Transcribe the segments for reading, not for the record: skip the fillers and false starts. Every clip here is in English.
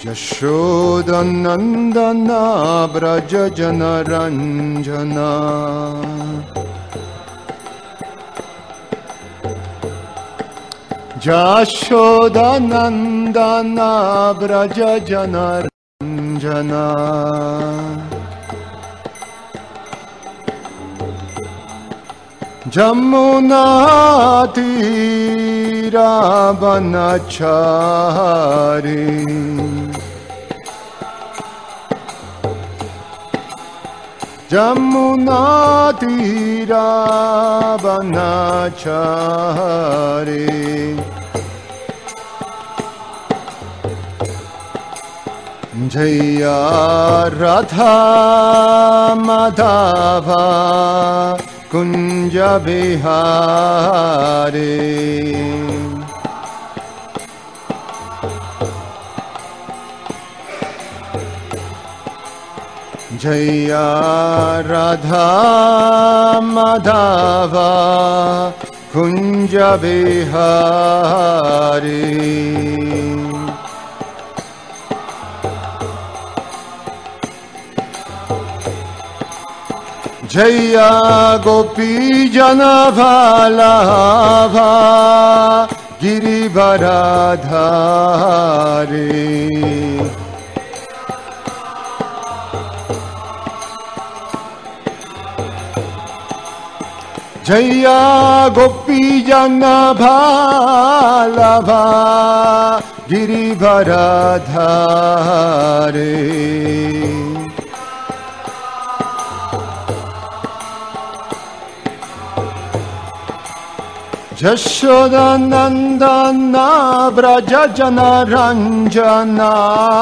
Yashodanandana Braja Janaranjana Yashodanandana Braja Janaranjana Jamuna Tira Vanachari Jamuna Tira Vanachari Jaya Radha Madhava Kunja Bihari Jaya Radha Madhava Kunja Bihari Jaya Gopi Jana Vallabha Girivardhari Jaya Gopi Jana Vallabha Girivardhari Yashodanandana Braja Janaranjana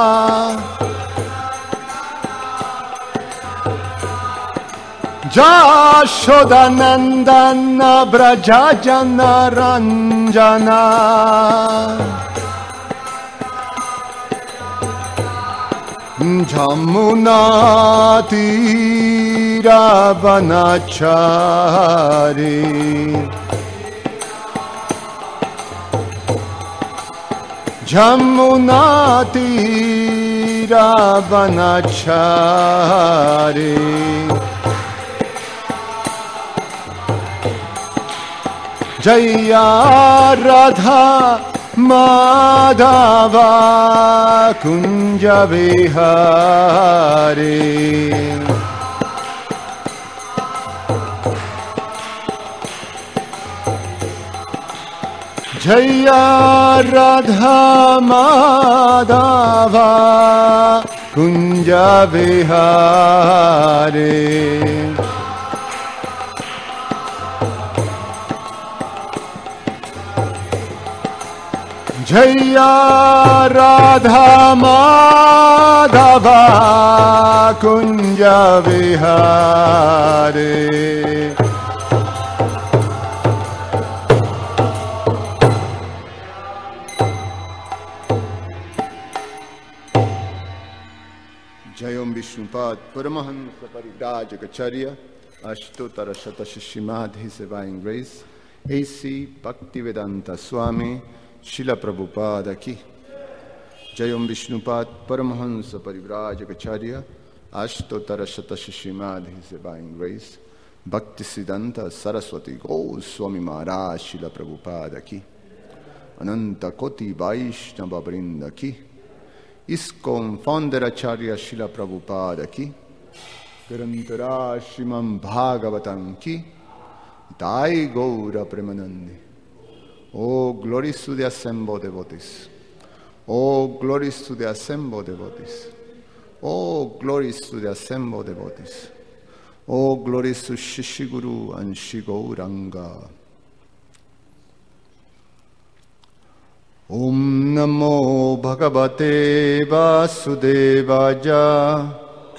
Yashodanandana Braja Janaranjana Jamuna Tira Vanachari Jamuna Tira Vanachari Jaya Radha Madhava Kunja Bihari Jaya Radha Madhava Kunja Bihari Jaya Radha Madhava Kunja Bihari Jayom Vishnupad Paramahansa Paridajacharya Ashtotara Shatashishimad His Divine Grace A.C. Bhaktivedanta Swami Srila Prabhupada Ki Jayom Vishnupad Paramahansa Parivrajacharya Ashtotara Shatashishimad His Divine Grace Bhaktisiddhanta Saraswati Goswami Maharaj Srila Prabhupada Ki Ananta Koti Vaishnava Vrinda Ki ISKCON Founder Acharya Srila Prabhupada Ki Grantara Srimad Bhagavatam Ki Dai Gaura Premanandi. Oh, glories to the assembled devotees. Oh, glories to the assembled devotees. Oh, glories to the assembled devotees. Oh, glories to Shishiguru and Shri Gauranga. Om Namo Bhagavate Vasudevaya.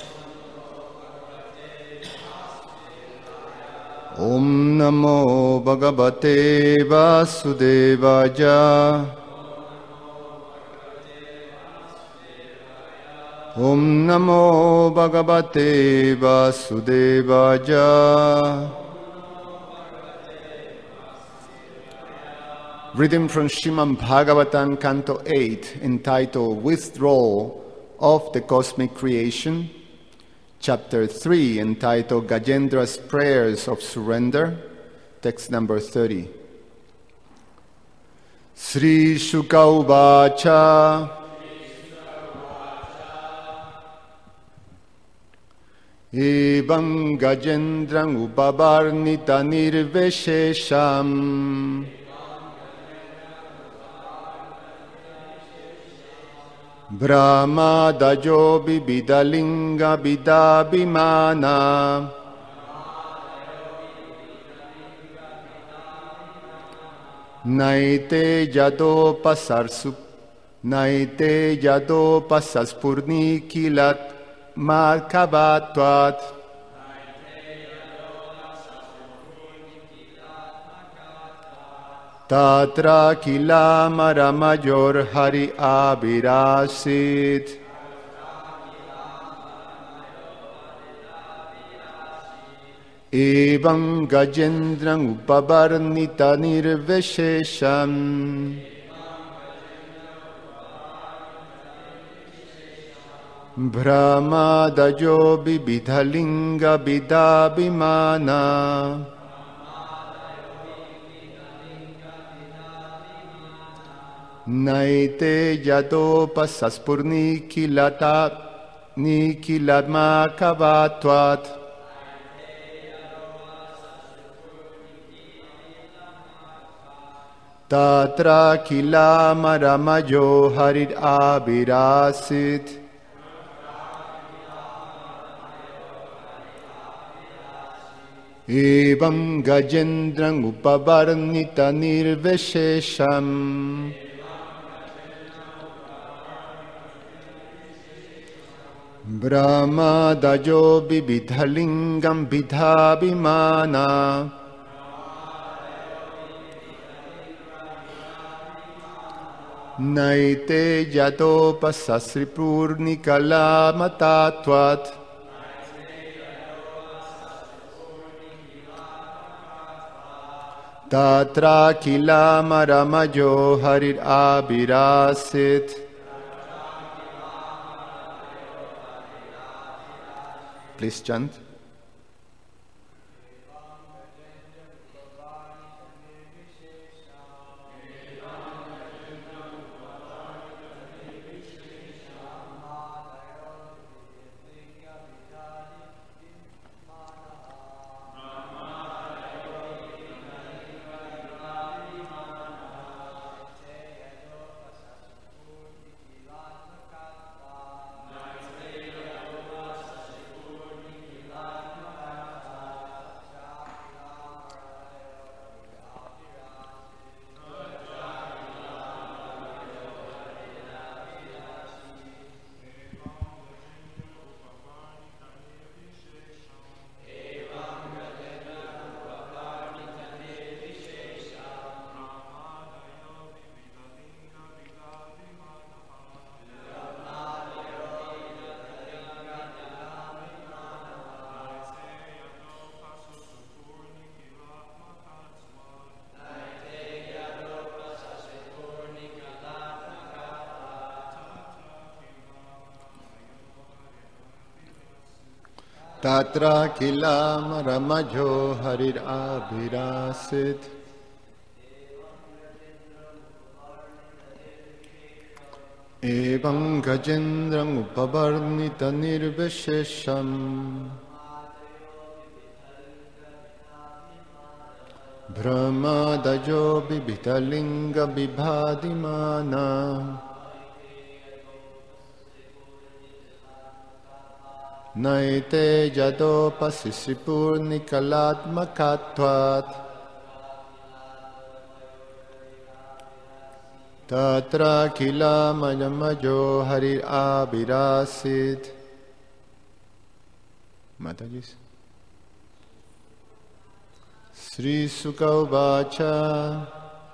Om Namo Bhagavate Vasudevaya. Om Namo Bhagavate Vasudevaya. Reading from Srimad Bhagavatam, Canto 8, entitled Withdrawal of the Cosmic Creation, Chapter 3, entitled Gajendra's Prayers of Surrender, text number 30. Sri Shuka Uvacha Evam Gajendram Upavarnita Nirveshesham Brahma Dajo Bidalinga Bidabhimana Naite Yado Pasaspurni Kilat Markavatvat Tatra Kilamara Mayor Hari Abhirasit Evam Gajendram Upavarnita Nirveshesham Brahma Dajo Bibidhalinga Bidabhimana Naite Yado Pasaspurni Kilata Nikilatma Kavatvat Tatra Kilamaramayo Harit Abhirasit Evam Gajendram Upavarnita Nirveshesham Brahma Dajo Bibidhalingam Bidhabhimana Naite Yado Pasasripurnikala Matatvat Tatra Kilamaramayo Harit Abhirasit. Please chant. Tatra Kilamaramayo Harit Abhirasit Evam Gajendram Upavarnita Nirveshesham Brahma Dajo Bibidhalinga Bibhadimana Naite Yado Pasisipurnikalatmakatvat Tatra Kilamaramayo Harit Abhirasit. Matajis. Sri Sukha Uvacha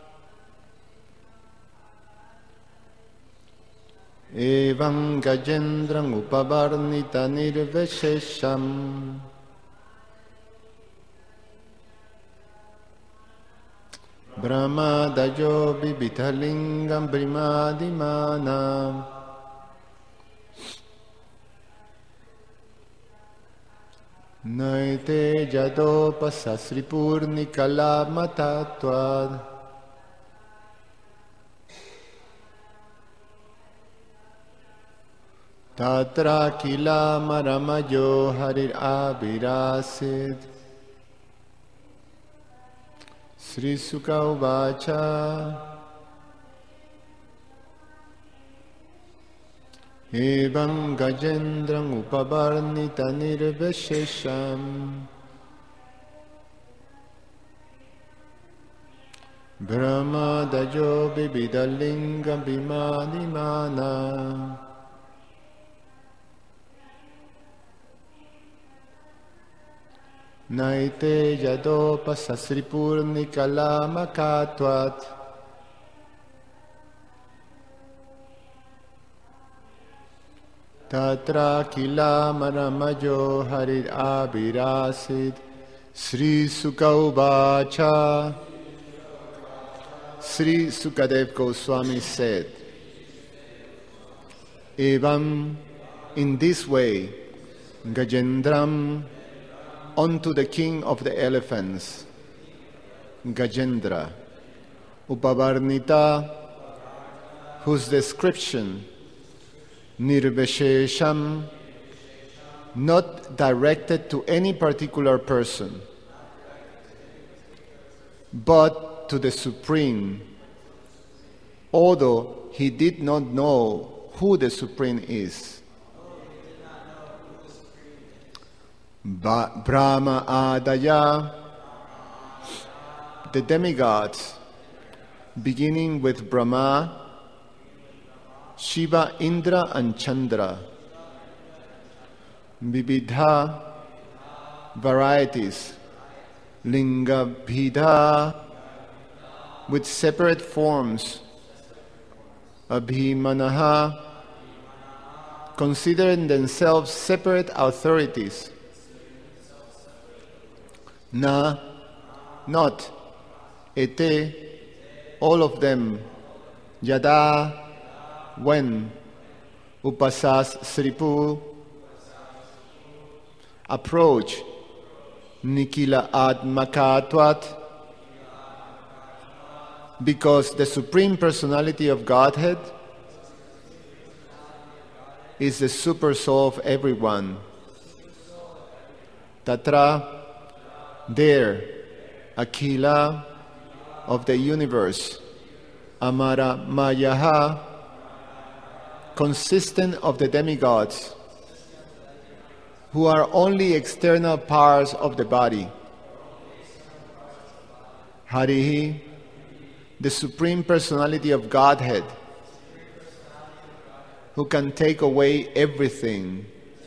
Evam Gajendram Upavarnita Nirveshesham Brahmadayo Bibithalingam Brimadimana. Naite Jadopa Sasripurnikala Matatwad. Tatra Kila Maramayo Harir Abhirasid. Sri Sukha Uvacha. Evam Gajendram Upavarnita Nirvishesham. Brahmadayo Bibidalingam Bimadimana. Naite Yadopa Sasripurnikala Makatwat. Tatra Kila Maramayo Harir Abhirasid. Sri Sukha Uvacha. Sri Sukadev Goswami said, Evam, in this way, Gajendram, unto the king of the elephants, Gajendra, Upavarnita, whose description, Nirvishesham, not directed to any particular person, but to the Supreme, although he did not know who the Supreme is. Brahma Adaya, the demigods, beginning with Brahma, Shiva, Indra, and Chandra. Vividha, varieties. Linga Bhida, with separate forms. Abhimanaha, considering themselves separate authorities. Na, not. Ete, all of them. Yada, when. Upasas Sripu, approach. Nikila Admakatwat, because the Supreme Personality of Godhead is the super soul of everyone. Tatra, there, Akila of the universe, Amara Mayaha, consistent of the demigods, who are only external parts of the body. Harihi, the Supreme Personality of Godhead, who can take away everything.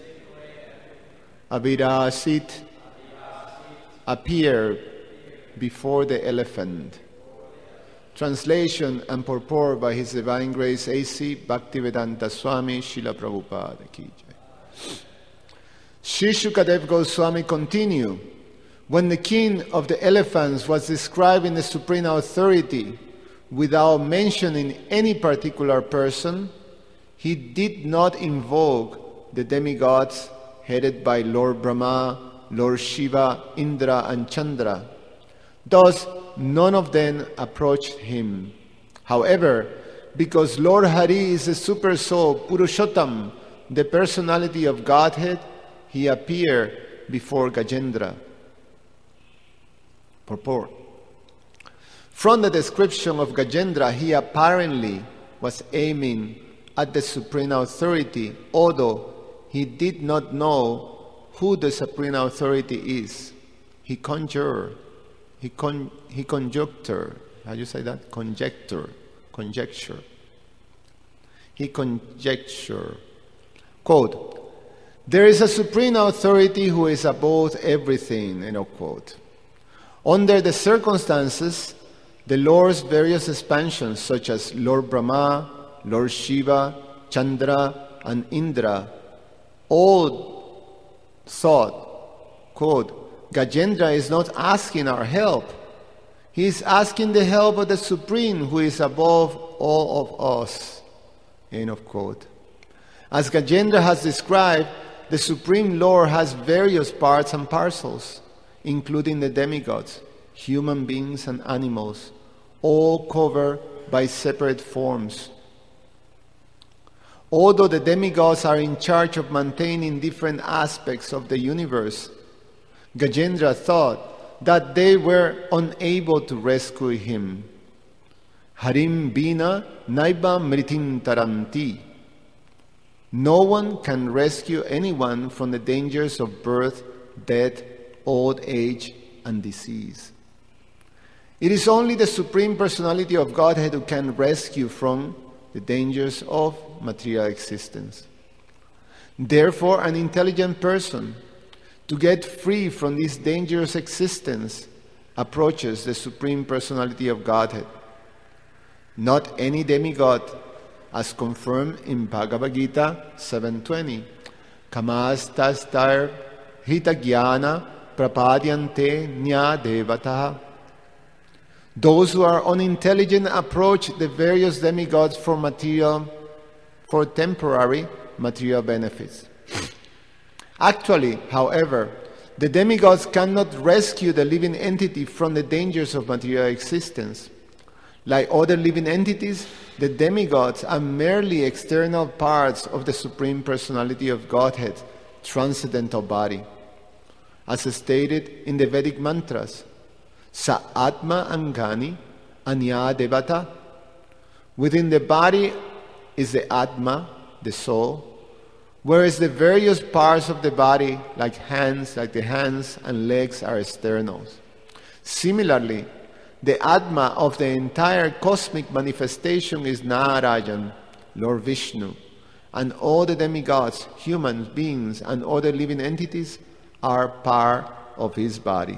Abhirasit, appear before the elephant. Translation and purport by His Divine Grace A.C. Bhaktivedanta Swami Srila Prabhupada Ki Jai. Sri Shukadev Goswami continue. When the king of the elephants was describing the supreme authority without mentioning any particular person, he did not invoke the demigods headed by Lord Brahma, Lord Shiva, Indra, and Chandra. Thus, none of them approached him. However, because Lord Hari is the super soul, Purushottam, the personality of Godhead, he appeared before Gajendra. Purport. From the description of Gajendra, he apparently was aiming at the supreme authority, although he did not know who the supreme authority is. He conjectured. How do you say that? Conjecture. He conjectured. Quote, there is a supreme authority who is above everything, end of quote. Under the circumstances, the Lord's various expansions, such as Lord Brahma, Lord Shiva, Chandra, and Indra, all thought, quote, Gajendra is not asking our help. He is asking the help of the Supreme, who is above all of us. End of quote. As Gajendra has described, the Supreme Lord has various parts and parcels, including the demigods, human beings and animals, all covered by separate forms. Although the demigods are in charge of maintaining different aspects of the universe, Gajendra thought that they were unable to rescue him. Harim bina naiba mritim taranti. No one can rescue anyone from the dangers of birth, death, old age, and disease. It is only the Supreme Personality of Godhead who can rescue from the dangers of material existence. Therefore, an intelligent person, to get free from this dangerous existence, approaches the Supreme Personality of Godhead. Not any demigod, as confirmed in Bhagavad Gita 7.20. Kamastastar hitagyana prapadyante nya devataha. Those who are unintelligent approach the various demigods for temporary material benefits. Actually, however, the demigods cannot rescue the living entity from the dangers of material existence. Like other living entities, the demigods are merely external parts of the Supreme Personality of Godhead, transcendental body. As stated in the Vedic mantras, Sa Atma Angani Anya Devata. Within the body is the Atma, the soul, whereas the various parts of the body, like the hands and legs, are externals. Similarly, the Atma of the entire cosmic manifestation is Narayan, Lord Vishnu, and all the demigods, human beings, and other living entities are part of his body.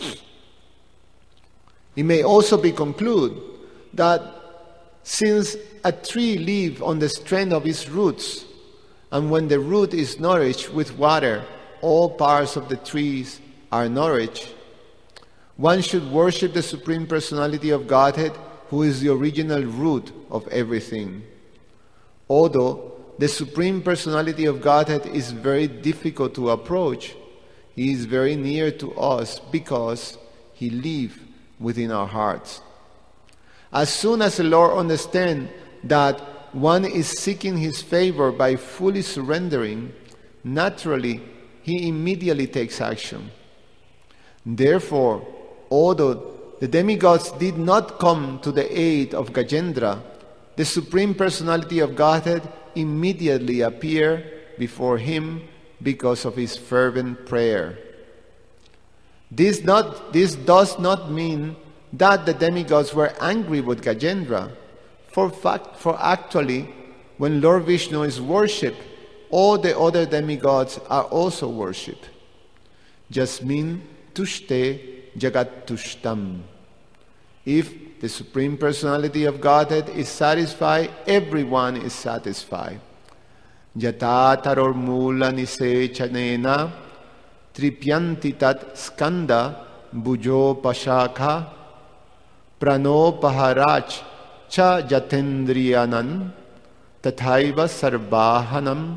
It may also be concluded that since a tree lives on the strength of its roots, and when the root is nourished with water, all parts of the trees are nourished, one should worship the Supreme Personality of Godhead, who is the original root of everything. Although the Supreme Personality of Godhead is very difficult to approach, he is very near to us because he lives within our hearts. As soon as the Lord understands that one is seeking his favor by fully surrendering, naturally he immediately takes action. Therefore, although the demigods did not come to the aid of Gajendra, the Supreme Personality of Godhead immediately appeared before him because of his fervent prayer. This does not mean that the demigods were angry with Gajendra. For actually, when Lord Vishnu is worshipped, all the other demigods are also worshipped. Jasmin tushte jagat tushtam. If the Supreme Personality of Godhead is satisfied, everyone is satisfied. Yata taror mula nise chanena tripyanti tat skanda bujo pashakha prano paharach cha jatendriyanan tathaiva sarvahanam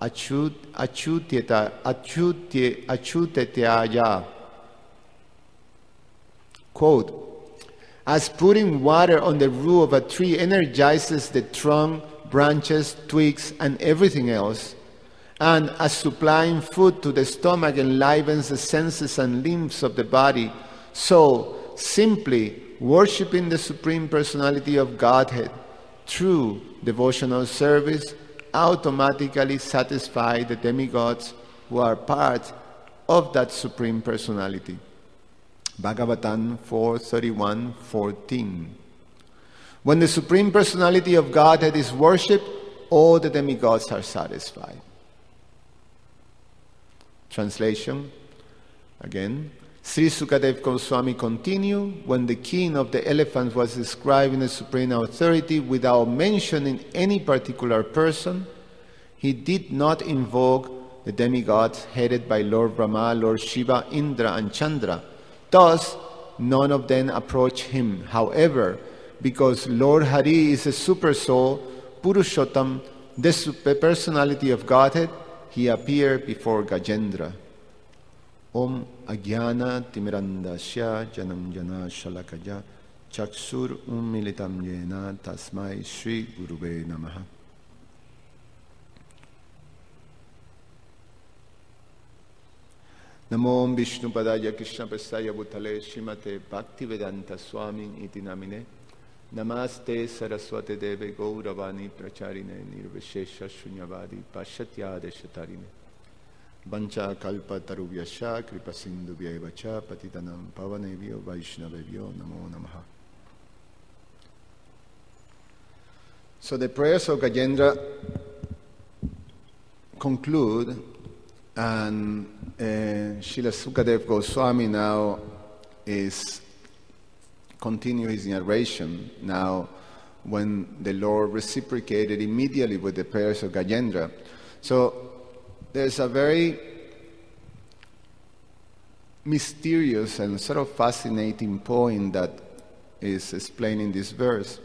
achutetyaya. Quote, as putting water on the root of a tree energizes the trunk, branches, twigs, and everything else, and as supplying food to the stomach enlivens the senses and limbs of the body, so simply worshipping the Supreme Personality of Godhead through devotional service automatically satisfy the demigods who are part of that Supreme Personality. Bhagavatam 4:31-14. When the Supreme Personality of Godhead is worshipped, all the demigods are satisfied. Translation. Again, Sri Sukadev Goswami continued, when the king of the elephants was describing the supreme authority without mentioning any particular person, he did not invoke the demigods headed by Lord Brahma, Lord Shiva, Indra, and Chandra. Thus, none of them approach him. However, because Lord Hari is a super soul, Purushottam, the personality of Godhead, he appeared before Gajendra. Om Agyana Timirandasya Janam Jana Shalakaja Chaksur Ummilitam Yena Tasmai Shri Gurube Namaha. Namo Vishnu Padaya Krishna Prasthaya Bhutale Srimate Bhaktivedanta Swami Iti Namine Namaste Saraswate Deve Gauravani Pracharine Nirvishesha Shunyavadi Pashatya Deshatarine Vancha Kalpa Taruvyasha Kripa Sindhu Vyayacha Patitanam Pavanevyo Vaishnavevyo Namo Namaha. So the prayers of Gajendra conclude, and Srila Sukadev Goswami now is continue his narration now when the Lord reciprocated immediately with the prayers of Gajendra. So there's a very mysterious and sort of fascinating point that is explained in this verse,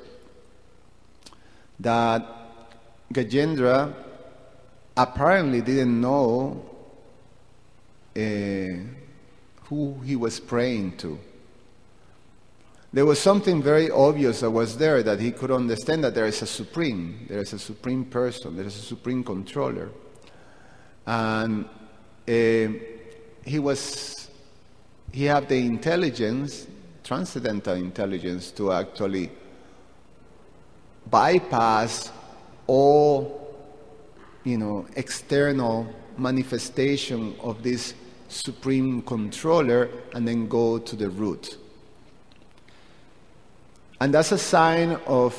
that Gajendra apparently didn't know who he was praying to. There was something very obvious that was there, that he could understand that there is a supreme person, there is a supreme controller. And he had the intelligence, transcendental intelligence, to actually bypass all, external manifestation of this supreme controller and then go to the root. And that's a sign of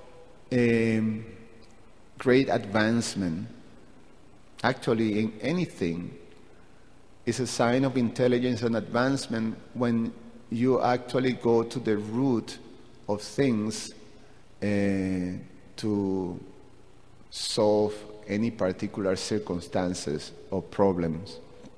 great advancement. Actually, in anything, it's a sign of intelligence and advancement when you actually go to the root of things to solve any particular circumstances or problems.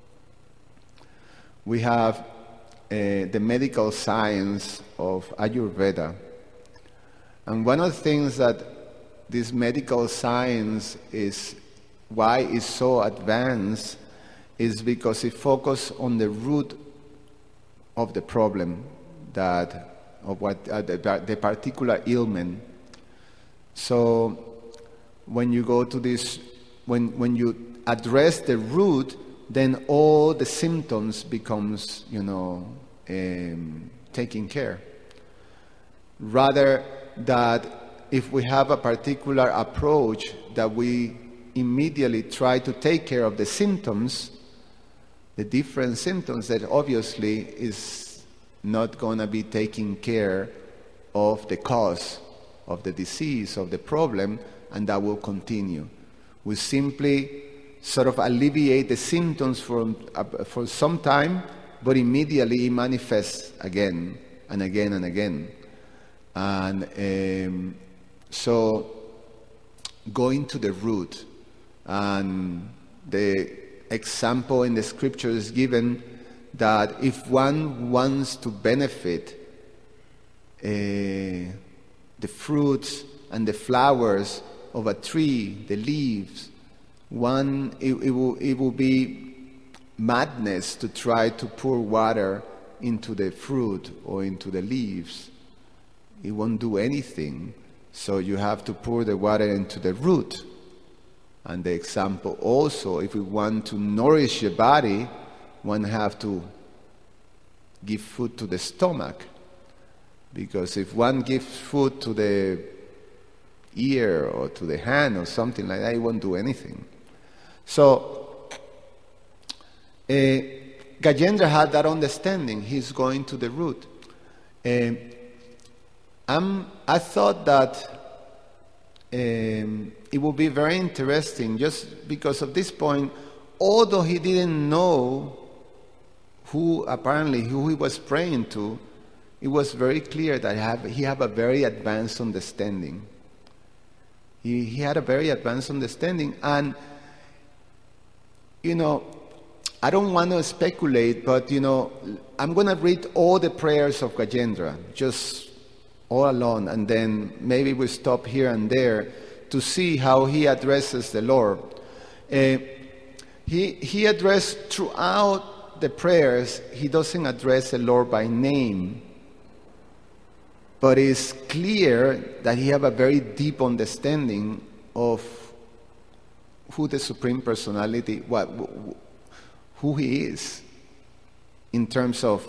We have the medical science of Ayurveda. And one of the things that this medical science is, why it's so advanced, is because it focuses on the root of the problem, the particular ailment. So when you go to this, when you address the root, then all the symptoms becomes, taken care. Rather that if we have a particular approach that we immediately try to take care of the symptoms, the different symptoms, that obviously is not going to be taking care of the cause of the disease, of the problem, and that will continue. We simply sort of alleviate the symptoms for some time, but immediately it manifests again and again and again. And so going to the root, and the example in the scripture is given that if one wants to benefit the fruits and the flowers of a tree, the leaves, it will be madness to try to pour water into the fruit or into the leaves. It won't do anything. So you have to pour the water into the root. And the example also, if we want to nourish the body, one have to give food to the stomach. Because if one gives food to the ear or to the hand or something like that, it won't do anything. So Gajendra had that understanding. He's going to the root. I thought that it would be very interesting, just because of this point, although he didn't know who he was praying to, it was very clear that he had a very advanced understanding. He had a very advanced understanding, and I don't want to speculate, but I'm going to read all the prayers of Gajendra, just all alone, and then maybe we stop here and there to see how he addresses the Lord. He addressed throughout the prayers, he doesn't address the Lord by name, but it's clear that he have a very deep understanding of who the Supreme Personality, who he is, in terms of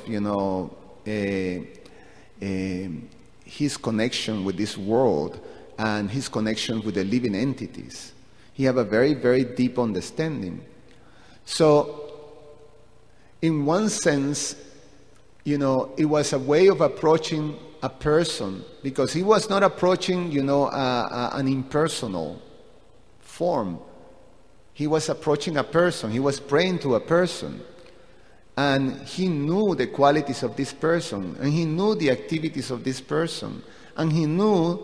his connection with this world and his connection with the living entities. He have a very, very deep understanding. So, in one sense, it was a way of approaching a person, because he was not approaching, an impersonal form. He was approaching a person. He was praying to a person. And he knew the qualities of this person, and he knew the activities of this person, and he knew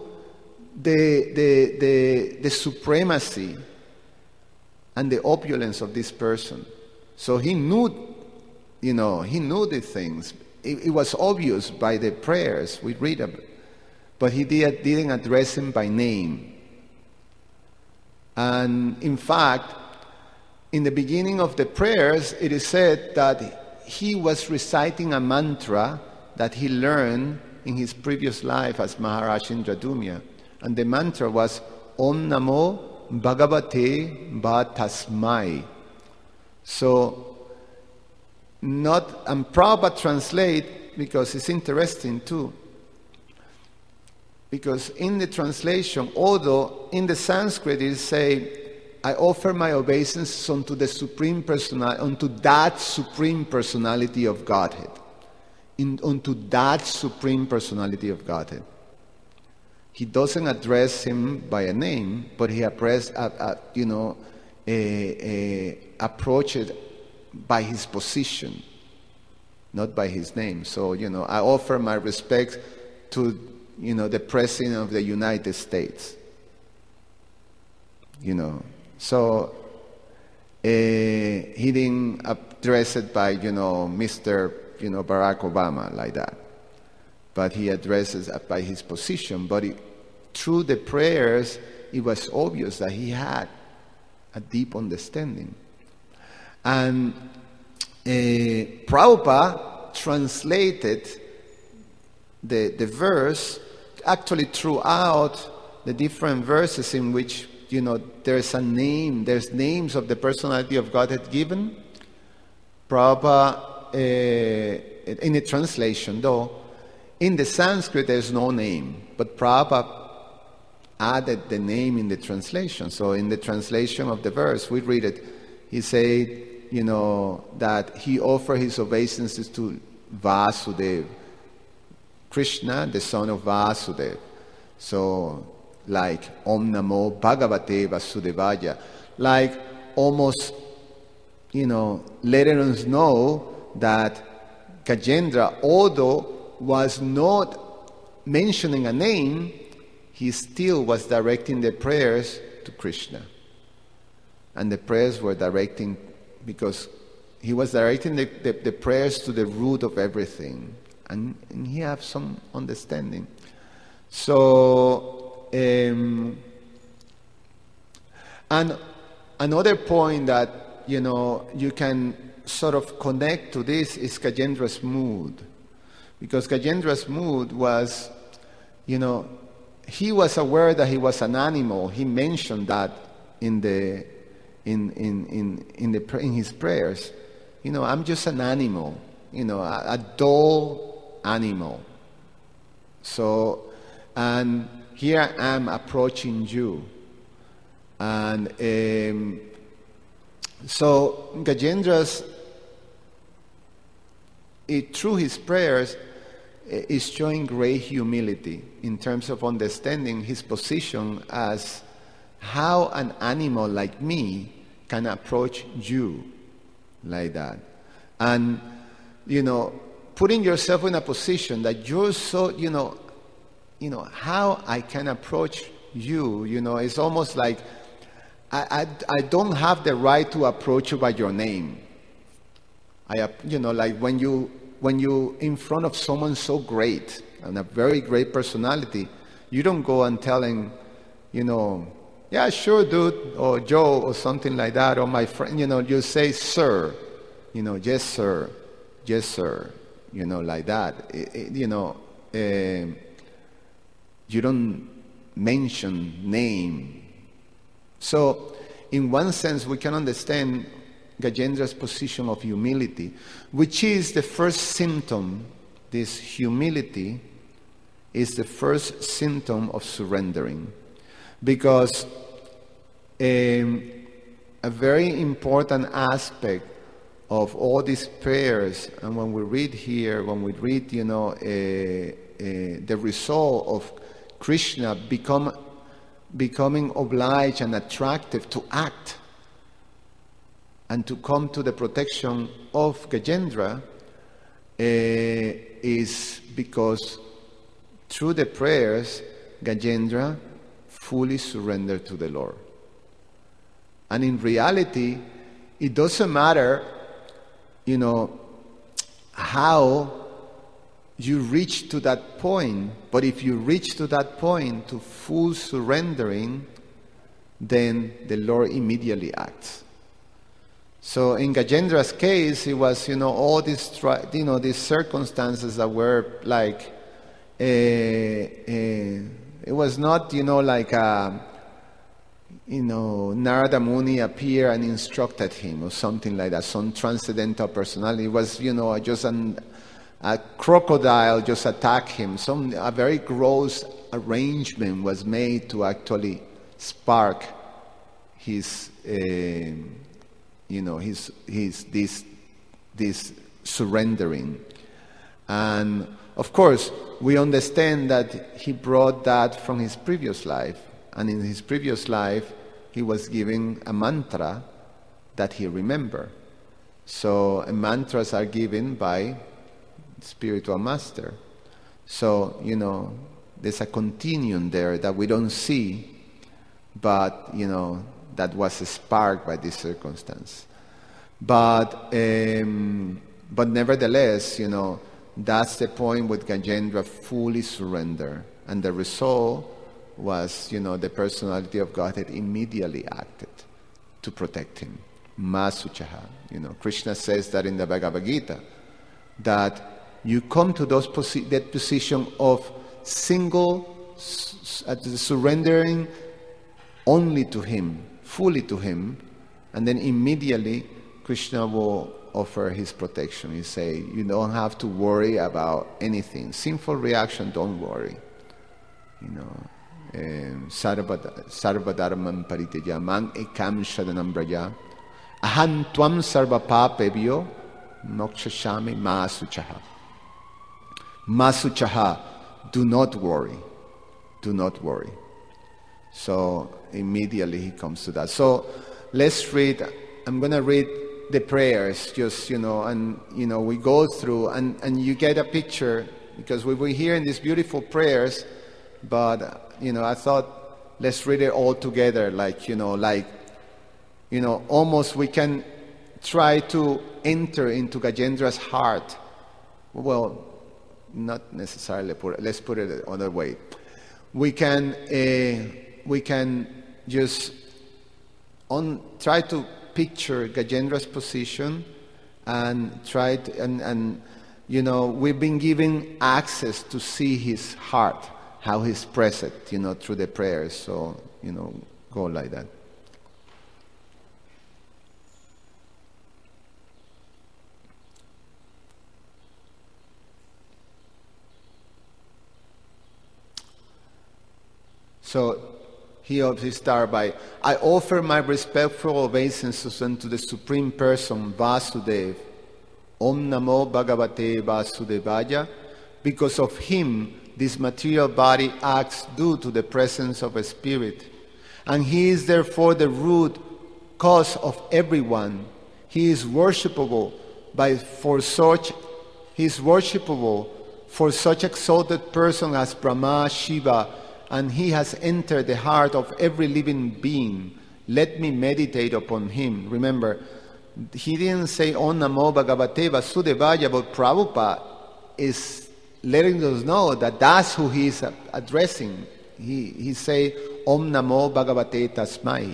the supremacy and the opulence of this person. So he knew, he knew the things. It was obvious by the prayers we read about, but he didn't address him by name. And in fact, in the beginning of the prayers, it is said that he was reciting a mantra that he learned in his previous life as Maharaj Indradumya. And the mantra was Om Namo Bhagavate Bhatasmai. So, and Prabhupada translate, because it's interesting too, because in the translation, although in the Sanskrit it say, I offer my obeisance unto the supreme personality, unto that supreme personality of Godhead, unto that supreme personality of Godhead. He doesn't address him by a name, but he approaches it by his position, not by his name. So I offer my respects to the President of the United States. So he didn't address it by, Mr. Barack Obama like that. But he addresses it by his position. But through the prayers, it was obvious that he had a deep understanding. And Prabhupada translated the verse, actually throughout the different verses in which there's a name, there's names of the personality of Godhead given. Prabhupada, in the translation though, in the Sanskrit there's no name, but Prabhupada added the name in the translation. So in the translation of the verse, we read it, he said, that he offered his obeisances to Vasudeva, Krishna, the son of Vasudeva. So, like Om Namo Bhagavate Vasudevaya, like almost, letting us know that Gajendra, although was not mentioning a name, he still was directing the prayers to Krishna. And the prayers were directing, because he was directing the prayers to the root of everything. And he had some understanding. So, and another point that you can sort of connect to this is Gajendra's mood, because Gajendra's mood was, he was aware that he was an animal. He mentioned that in his prayers. I'm just an animal, a dull animal. So, and here I am approaching you. And so Gajendra's, through his prayers, is showing great humility in terms of understanding his position as how an animal like me can approach you like that. And, putting yourself in a position that you're so, how I can approach you, it's almost like I don't have the right to approach you by your name. Like when you in front of someone so great and a very great personality, you don't go and telling, yeah, sure, dude, or Joe, or something like that, or my friend. You say, sir, yes, sir, yes, sir, like that. You don't mention name. So, in one sense, we can understand Gajendra's position of humility, which is the first symptom. This humility is the first symptom of surrendering, because a very important aspect of all these prayers, and when we read here, the result of Krishna becoming obliged and attractive to act and to come to the protection of Gajendra, is because through the prayers, Gajendra fully surrendered to the Lord. And in reality, it doesn't matter, how you reach to that point, but if you reach to that point to full surrendering, then the Lord immediately acts. So in Gajendra's case, it was, all these, these circumstances that were like, it was not, like, Narada Muni appeared and instructed him or something like that, some transcendental personality. It was, just a crocodile just attacked him. A very gross arrangement was made to actually spark his, this surrendering. And of course, we understand that he brought that from his previous life. And in his previous life, he was given a mantra that he remembered. So mantras are given by spiritual master. So, there's a continuum there that we don't see, but, that was sparked by this circumstance. But nevertheless, that's the point with Gajendra fully surrender. And the result was, the personality of Godhead immediately acted to protect him. Masuchaha. Krishna says that in the Bhagavad Gita, that you come to that position of surrendering only to him, fully to him, and then immediately Krishna will offer his protection. He say, you don't have to worry about anything. Sinful reaction, don't worry. Sarvadharman pariteja mang ekam shadanam braja aham tvam sarva papebhyo mokshashami masuchaha. Masuchaha, do not worry. Do not worry. So immediately he comes to that. So let's read. I'm going to read the prayers, just, and, we go through and you get a picture, because we were hearing these beautiful prayers, but, I thought, let's read it all together, almost we can try to enter into Gajendra's heart. Well, not necessarily, let's put it another way. We can just try to picture Gajendra's position and try to, and we've been given access to see his heart, how he's present, through the prayers. So, go like that. So he starts by, I offer my respectful obeisances unto the Supreme Person, Vasudev. Om Namo Bhagavate Vasudevaya. Because of him, this material body acts due to the presence of a spirit. And he is therefore the root cause of everyone. He is worshipable for such exalted person as Brahma, Shiva, and he has entered the heart of every living being. Let me meditate upon him. Remember, He didn't say Om Namo Bhagavate Vasudevaya, but Prabhupada is letting us know that that's who he is addressing. He say Om Namo Bhagavate Tasmai,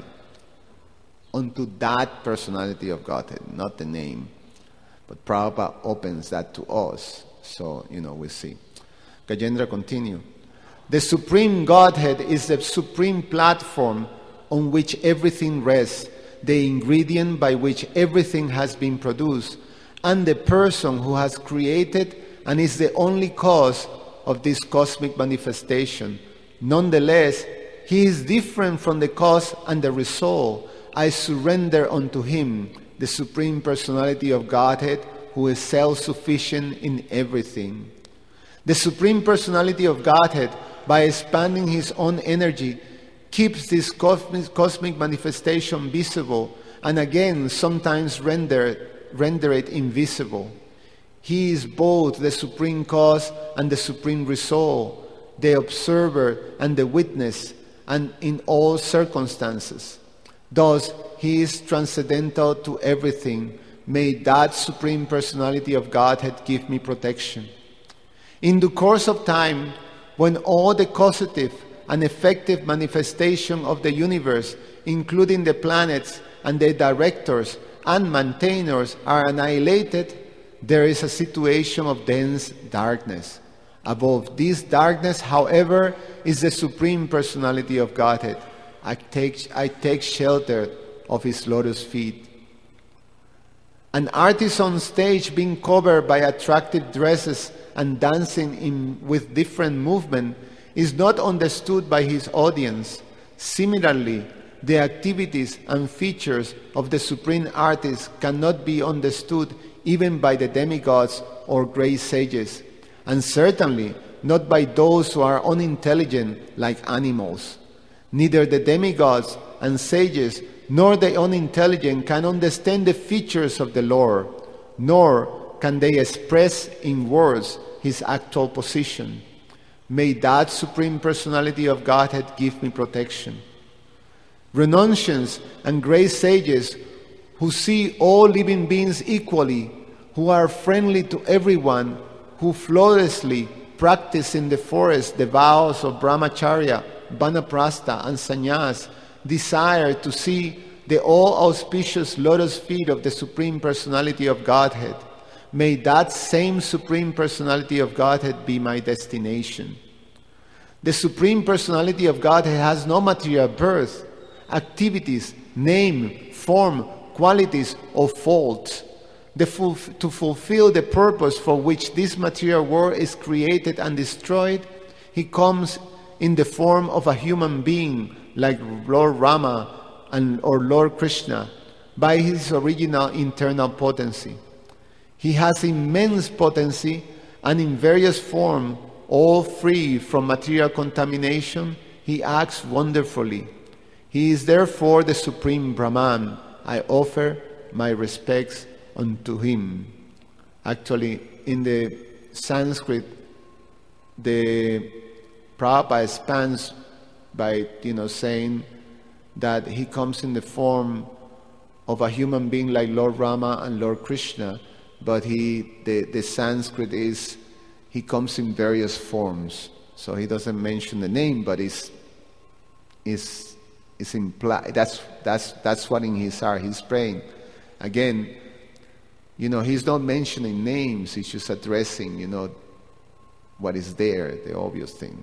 unto that personality of Godhead, not the name. But Prabhupada opens that to us. So, we see. Gajendra continue. The Supreme Godhead is the supreme platform on which everything rests, the ingredient by which everything has been produced, and the person who has created and is the only cause of this cosmic manifestation. Nonetheless, he is different from the cause and the result. I surrender unto him, the Supreme Personality of Godhead, who is self-sufficient in everything. The Supreme Personality of Godhead, by expanding his own energy, keeps this cosmic manifestation visible, and again sometimes render it invisible. He is both the supreme cause and the supreme result, the observer and the witness, and in all circumstances. Thus, he is transcendental to everything. May that Supreme Personality of Godhead give me protection. In the course of time, when all the causative and effective manifestation of the universe, including the planets and their directors and maintainers, are annihilated, there is a situation of dense darkness. Above this darkness, however, is the Supreme Personality of Godhead. I take shelter of his lotus feet. An artist on stage being covered by attractive dresses and dancing with different movement is not understood by his audience. Similarly, the activities and features of the Supreme Artist cannot be understood even by the demigods or great sages, and certainly not by those who are unintelligent like animals. Neither the demigods and sages nor the unintelligent can understand the features of the Lord, nor can they express in words his actual position. May that Supreme Personality of Godhead give me protection. Renunciants and great sages who see all living beings equally, who are friendly to everyone, who flawlessly practice in the forest the vows of brahmacharya, vanaprastha, and sannyas, desire to see the all-auspicious lotus feet of the Supreme Personality of Godhead. May that same Supreme Personality of Godhead be my destination. The Supreme Personality of Godhead has no material birth, activities, name, form, qualities, or faults. To fulfill the purpose for which this material world is created and destroyed, he comes in the form of a human being like Lord Rama or Lord Krishna by his original internal potency. He has immense potency and in various forms, all free from material contamination, he acts wonderfully. He is therefore the Supreme Brahman. I offer my respects unto him. Actually, in the Sanskrit, the Prabhupada expands by saying that he comes in the form of a human being like Lord Rama and Lord Krishna, but the Sanskrit is he comes in various forms. So he doesn't mention the name, but it's implied. That's what in his heart he's praying. Again, he's not mentioning names. He's just addressing, what is there, the obvious thing.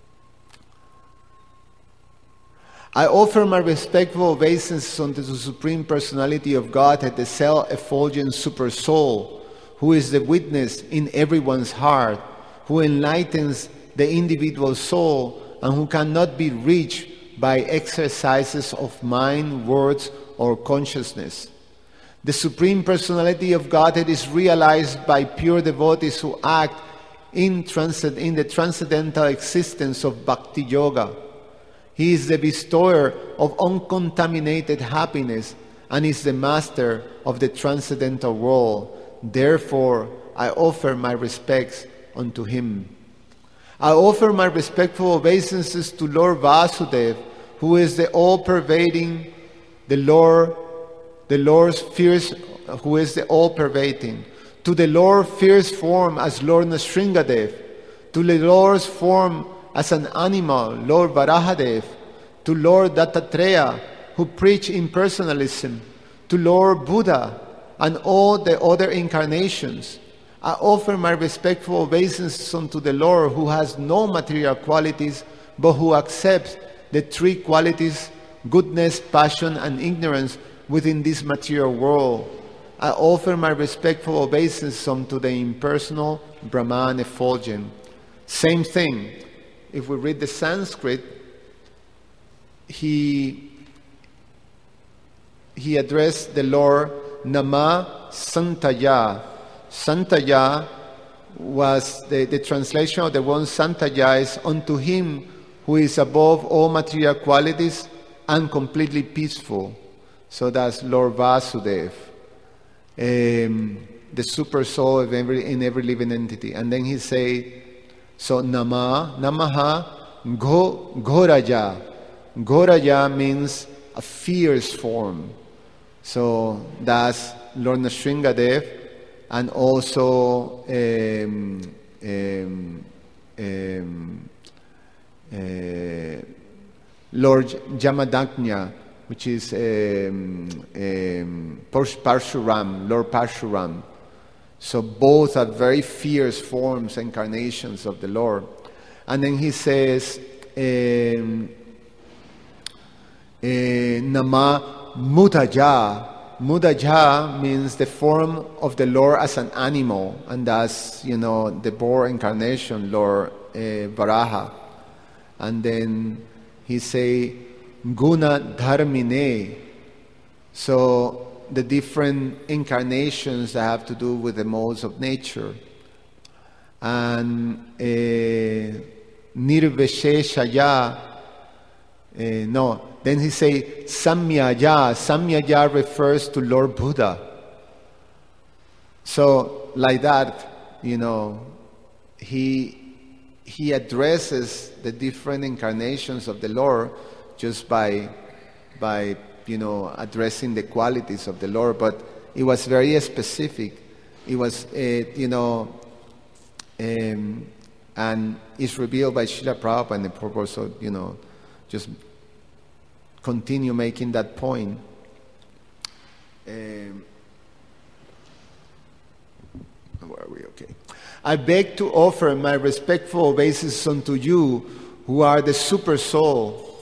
I offer my respectful obeisances unto the Supreme Personality of Godhead, the self-effulgent Super Soul, who is the witness in everyone's heart, who enlightens the individual soul, and who cannot be reached by exercises of mind, words, or consciousness. The Supreme Personality of Godhead is realized by pure devotees who act in the transcendental existence of Bhakti Yoga. He is the bestower of uncontaminated happiness and is the master of the transcendental world. Therefore, I offer my respects unto him. I offer my respectful obeisances to Lord Vasudeva, who is the all-pervading, the Lord the Lord's fierce, who is the all-pervading, to the Lord's fierce form as Lord Nrsingadev, to the Lord's form as an animal, Lord Varahadev, to Lord Dattatreya, who preached impersonalism, to Lord Buddha, and all the other incarnations. I offer my respectful obeisances unto the Lord, who has no material qualities, but who accepts the three qualities, goodness, passion, and ignorance, within this material world. I offer my respectful obeisances unto the impersonal Brahman effulgent. Same thing. If we read the Sanskrit, he addressed the Lord Nama Santaya. Santaya was the translation of the word Santaya is unto him who is above all material qualities and completely peaceful. So that's Lord Vasudev, the super soul of in every living entity. And then he say, so Namaha Ghoraya. Ghoraya means a fierce form. So that's Lord Nrsingadev, and also Lord Jamadagnya, which is Parshuram, Lord Parshuram. So both are very fierce forms, incarnations of the Lord. And then he says, Nama Mudaja. Mudaja means the form of the Lord as an animal, and that's, the boar incarnation, Lord Varaha. And then he say, Guna Dharmine. So the different incarnations that have to do with the modes of nature. And Nirvesheshaya. Then he say Samyaya. Samyaya refers to Lord Buddha. So like that, he addresses the different incarnations of the Lord just by addressing the qualities of the Lord. But it was very specific. It was and it's revealed by Srila Prabhupada, and the purpose of just continue making that point. Where are we? Okay. I beg to offer my respectful obeisances unto you, who are the super soul,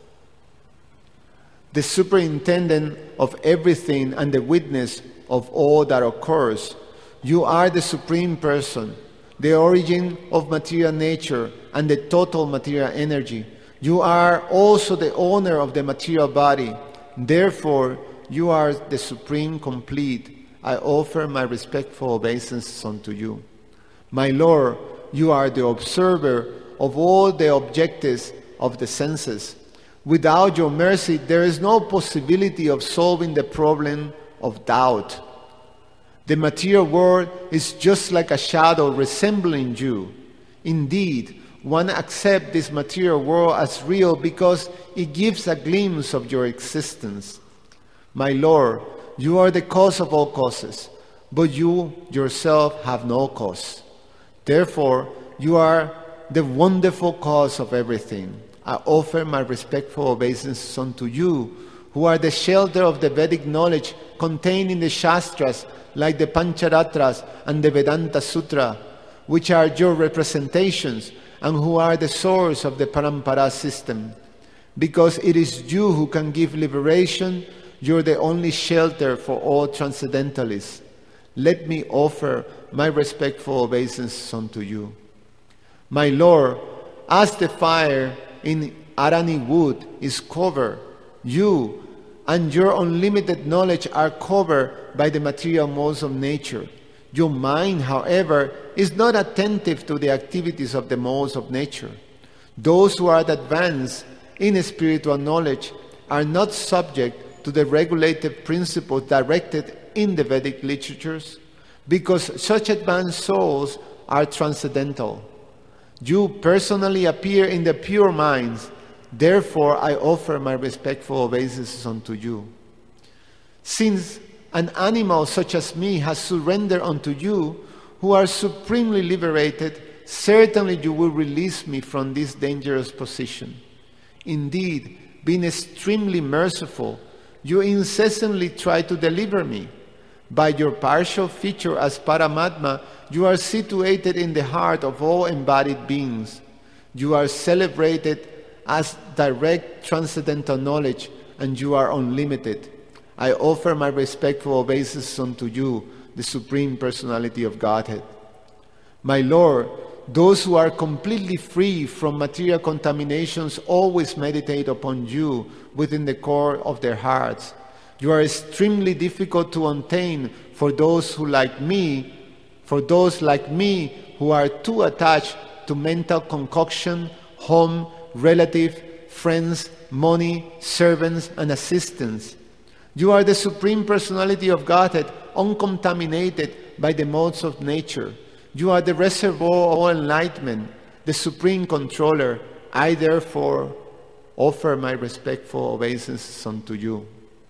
the superintendent of everything and the witness of all that occurs. You are the supreme person, the origin of material nature and the total material energy. You are also the owner of the material body. Therefore, you are the supreme complete. I offer my respectful obeisances unto you. My Lord, you are the observer of all the objectives of the senses. Without your mercy, there is no possibility of solving the problem of doubt. The material world is just like a shadow resembling you. Indeed, one accepts this material world as real because it gives a glimpse of your existence. My Lord, you are the cause of all causes, but you yourself have no cause. Therefore, you are the wonderful cause of everything. I offer my respectful obeisances unto you, who are the shelter of the Vedic knowledge contained in the Shastras, like the Pancharatras and the Vedanta Sutra, which are your representations, and who are the source of the Parampara system. Because it is you who can give liberation, you're the only shelter for all transcendentalists. Let me offer my respectful obeisances unto you. My Lord, as the fire in Arani wood is covered, you and your unlimited knowledge are covered by the material modes of nature. Your mind, however, is not attentive to the activities of the modes of nature. Those who are advanced in spiritual knowledge are not subject to the regulative principles directed in the Vedic literatures, because such advanced souls are transcendental. You personally appear in the pure minds. Therefore, I offer my respectful obeisances unto you. Since an animal such as me has surrendered unto you, who are supremely liberated, certainly you will release me from this dangerous position. Indeed, being extremely merciful, you incessantly try to deliver me. By your partial feature as Paramatma, you are situated in the heart of all embodied beings. You are celebrated as direct transcendental knowledge, and you are unlimited. I offer my respectful obeisance unto you, the Supreme Personality of Godhead. My Lord, those who are completely free from material contaminations always meditate upon you within the core of their hearts. You are extremely difficult to attain for those like me who are too attached to mental concoction, home, relative, friends, money, servants, and assistants. You are the Supreme Personality of Godhead, uncontaminated by the modes of nature. You are the reservoir of all enlightenment, the Supreme Controller. I therefore offer my respectful obeisance unto you.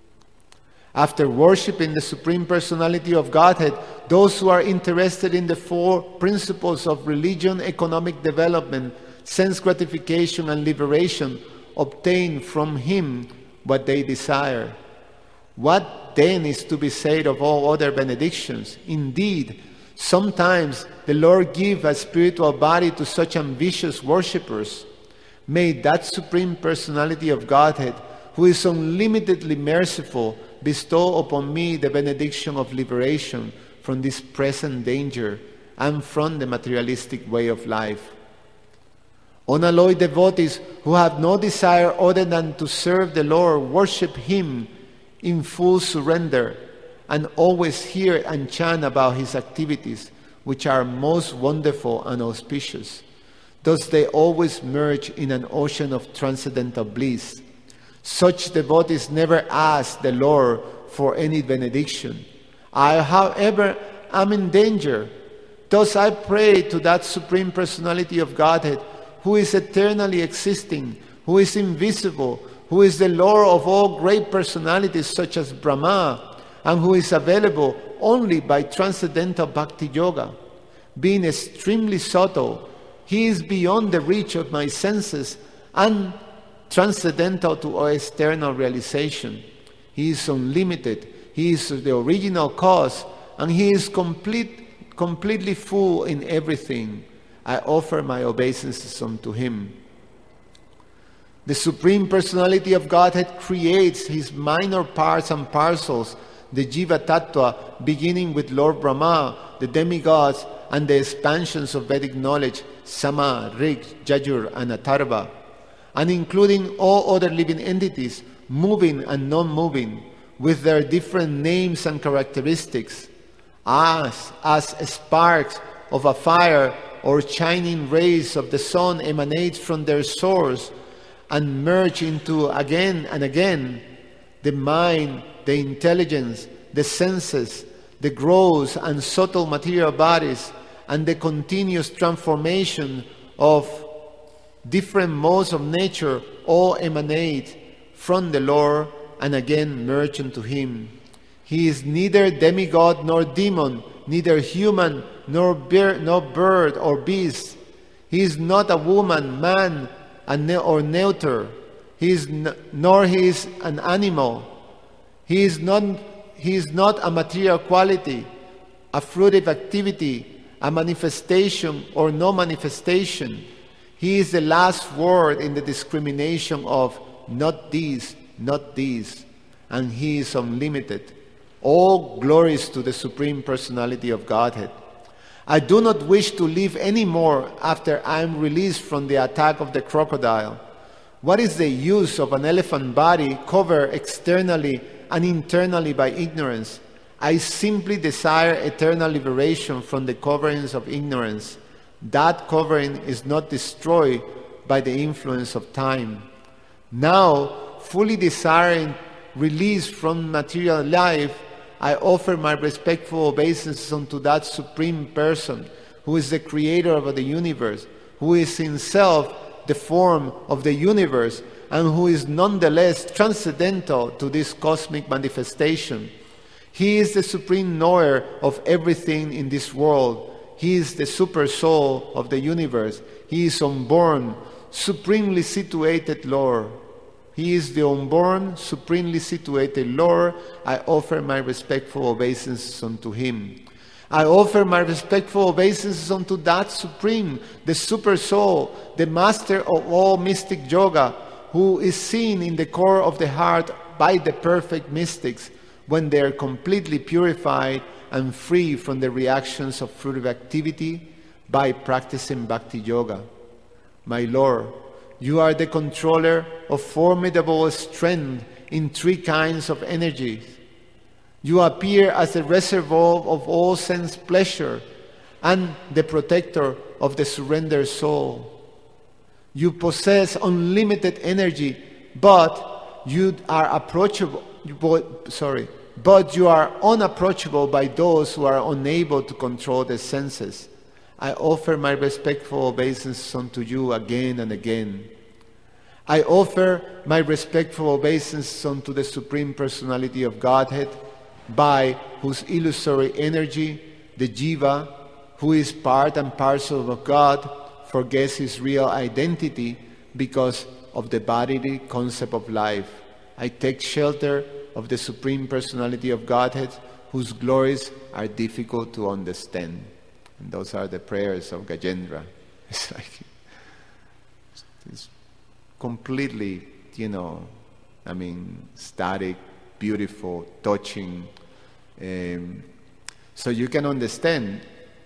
After worshiping the Supreme Personality of Godhead, those who are interested in the four principles of religion, economic development, sense gratification, and liberation obtain from Him what they desire. What then is to be said of all other benedictions? Indeed, sometimes the Lord gives a spiritual body to such ambitious worshippers. May that Supreme Personality of Godhead, who is unlimitedly merciful, bestow upon me the benediction of liberation from this present danger and from the materialistic way of life. Unalloyed devotees who have no desire other than to serve the Lord worship Him in full surrender and always hear and chant about His activities, which are most wonderful and auspicious. Thus they always merge in an ocean of transcendental bliss. Such devotees never ask the Lord for any benediction. I, however, am in danger. Thus I pray to that Supreme Personality of Godhead, who is eternally existing, who is invisible, who is the Lord of all great personalities such as Brahma, and who is available only by transcendental bhakti yoga. Being extremely subtle, He is beyond the reach of my senses and transcendental to our external realization. He is unlimited, He is the original cause, and He is completely full in everything. I offer my obeisances unto Him. The Supreme Personality of Godhead creates His minor parts and parcels, the Jiva Tattva, beginning with Lord Brahma, the demigods, and the expansions of Vedic knowledge, Sama, Rig, Yajur, and Atharva, and including all other living entities, moving and non-moving, with their different names and characteristics, as sparks of a fire or shining rays of the sun emanate from their source and merge into again and again the mind, the intelligence, the senses, the gross and subtle material bodies, and the continuous transformation of different modes of nature all emanate from the Lord and again merge into Him. He is neither demigod nor demon, neither human nor bird or beast. He is not a woman, man, or neuter. Nor he is an animal. He is not a material quality, a fruitive activity, a manifestation or no manifestation. He is the last word in the discrimination of not these, and He is unlimited. All glories to the Supreme Personality of Godhead. I do not wish to live any more after I am released from the attack of the crocodile. What is the use of an elephant body covered externally and internally by ignorance? I simply desire eternal liberation from the coverings of ignorance. That covering is not destroyed by the influence of time. Now, fully desiring release from material life, I offer my respectful obeisance unto that Supreme Person, who is the Creator of the universe, who is Himself the form of the universe, and who is nonetheless transcendental to this cosmic manifestation. He is the supreme knower of everything in this world. He is the super soul of the universe. He is unborn, supremely situated Lord. He is the unborn, supremely situated Lord. I offer my respectful obeisances unto him. I offer my respectful obeisances unto that supreme, the super soul, the master of all mystic yoga, who is seen in the core of the heart by the perfect mystics when they are completely purified and free from the reactions of fruitive activity by practicing bhakti yoga. My Lord, you are the controller of formidable strength in three kinds of energies. You appear as the reservoir of all sense pleasure and the protector of the surrendered soul. You possess unlimited energy, but you are unapproachable by those who are unable to control their senses. I offer my respectful obeisance unto you again and again. I offer my respectful obeisance unto the Supreme Personality of Godhead, by whose illusory energy the jiva, who is part and parcel of God, forgets his real identity because of the bodily concept of life. I take shelter of the Supreme Personality of Godhead, whose glories are difficult to understand. And those are the prayers of Gajendra. It's completely, static, beautiful, touching. So you can understand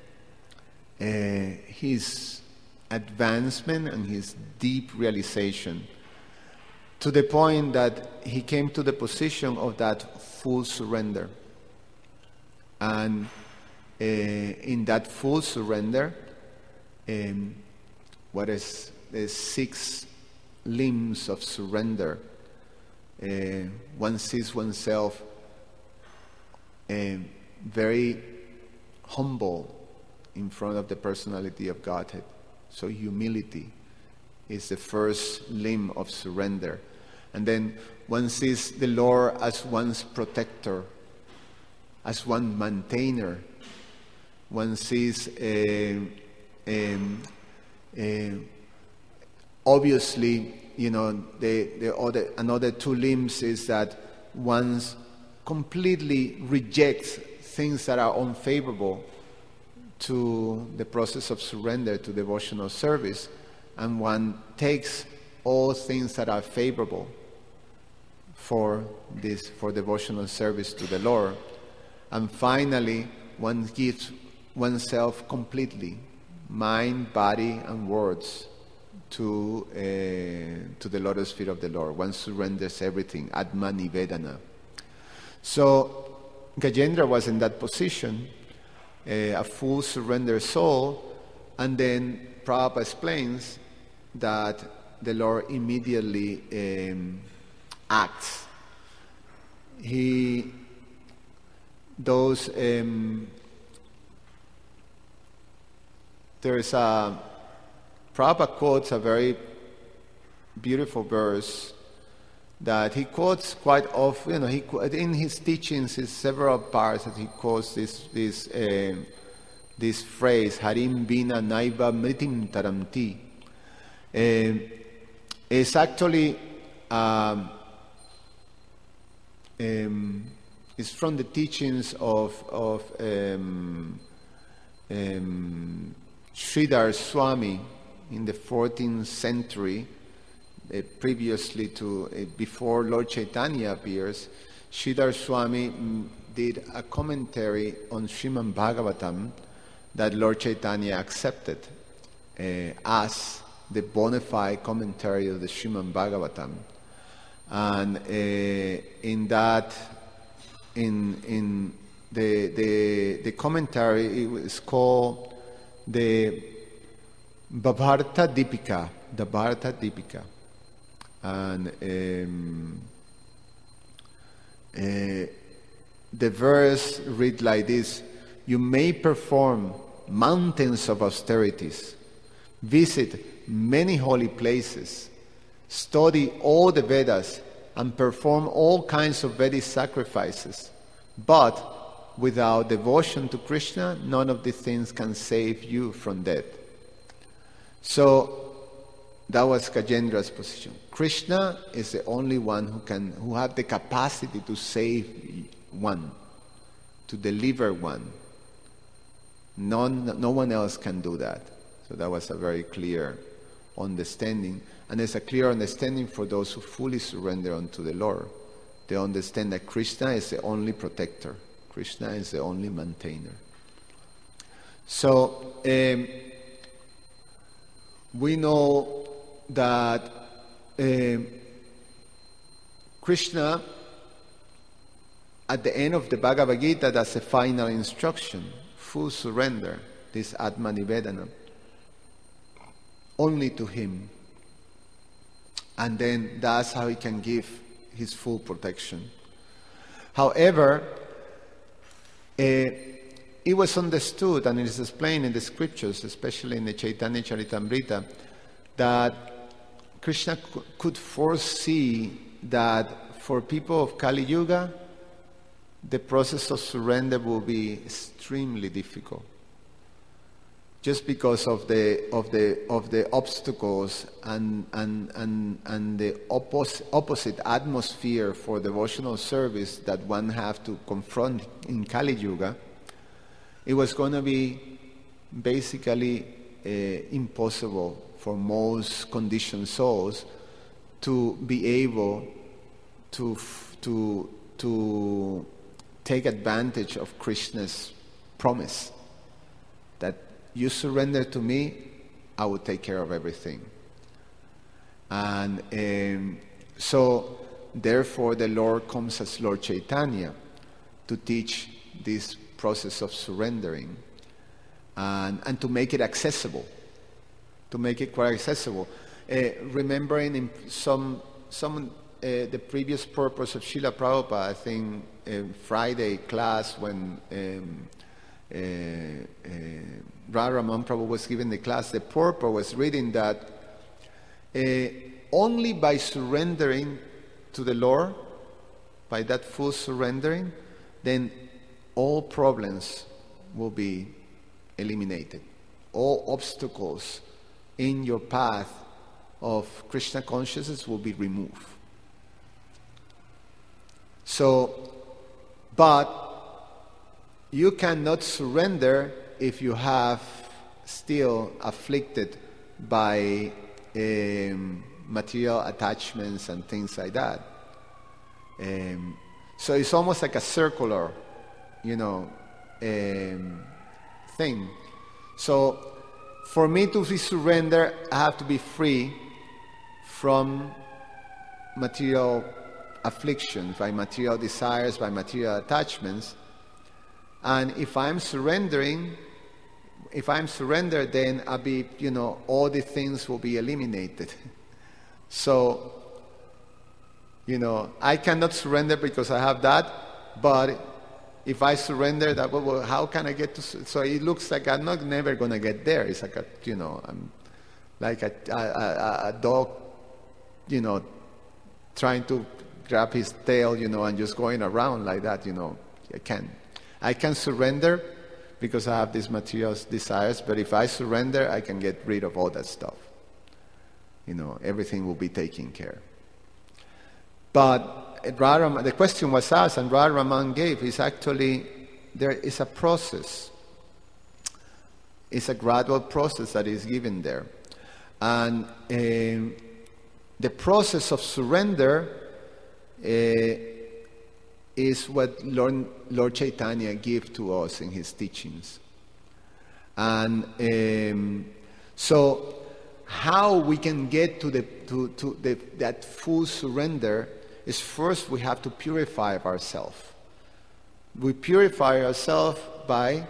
his advancement and his deep realization to the point that he came to the position of that full surrender. And in that full surrender, what is the 6 limbs of surrender? One sees oneself very humble in front of the personality of Godhead. So humility is the first limb of surrender. And then one sees the Lord as one's protector, as one maintainer. One sees obviously, another 2 limbs is that one completely rejects things that are unfavorable to the process of surrender to devotional service, and one takes all things that are favorable for devotional service to the Lord. And finally, one gives oneself completely, mind, body, and words, to the lotus feet of the Lord. One surrenders everything, Atma Nivedana. So Gajendra was in that position, a full surrender soul, and then Prabhupada explains that the Lord immediately acts. Prabhupada quotes a very beautiful verse that he quotes quite often. In his teachings, in several parts, that he quotes this phrase, Harim Vina Naiva Mritim Taramti. It's actually it's from the teachings of Sridhar Swami in the 14th century, before Lord Chaitanya appears. Sridhar Swami did a commentary on Srimad Bhagavatam that Lord Chaitanya accepted as the bona fide commentary of the Srimad Bhagavatam. And in the commentary, it was called the Bharata Dipika, and the verse read like this: you may perform mountains of austerities, visit many holy places, study all the Vedas, and perform all kinds of Vedic sacrifices. But without devotion to Krishna, none of these things can save you from death. So that was Gajendra's position. Krishna is the only one who have the capacity to save one, to deliver one. No one else can do that. So that was a very clear understanding. And there's a clear understanding for those who fully surrender unto the Lord. They understand that Krishna is the only protector. Krishna is the only maintainer. So we know that Krishna, at the end of the Bhagavad Gita, that's the final instruction, full surrender, this Atma Nivedana, only to Him. And then that's how He can give His full protection. However, it was understood, and it is explained in the scriptures, especially in the Chaitanya Charitamrita, that Krishna could foresee that for people of Kali Yuga, the process of surrender will be extremely difficult, just because of the obstacles and the opposite atmosphere for devotional service that one have to confront in Kali Yuga. It was going to be basically impossible for most conditioned souls to be able to take advantage of Krishna's promise that you surrender to me, I will take care of everything. And so therefore the Lord comes as Lord Chaitanya to teach this process of surrendering and to make it accessible, to make it quite accessible. Remembering in some the previous purpose of Srila Prabhupada, I think Friday class when Radharaman Prabhu was giving the class, the purpose was reading that only by surrendering to the Lord, by that full surrendering, then all problems will be eliminated. All obstacles in your path of Krishna consciousness will be removed. So, but you cannot surrender if you have still afflicted by material attachments and things like that. So it's almost like a circular, thing. So for me to be surrender, I have to be free from material afflictions, by material desires, by material attachments. And if I'm surrendered, then I'll be, all the things will be eliminated. So, I cannot surrender because I have that, but if I surrender, that well, how can I get to? So it looks like I'm never going to get there. It's like I'm like a dog, trying to grab his tail, and just going around like that. I can surrender because I have these material desires, but if I surrender, I can get rid of all that stuff. Everything will be taken care. But the question was asked, and Radharaman gave, is actually, there is a process. It's a gradual process that is given there. And the process of surrender is what Lord Chaitanya gave to us in his teachings. And so how we can get to that full surrender is first we have to purify ourselves. We purify ourselves by,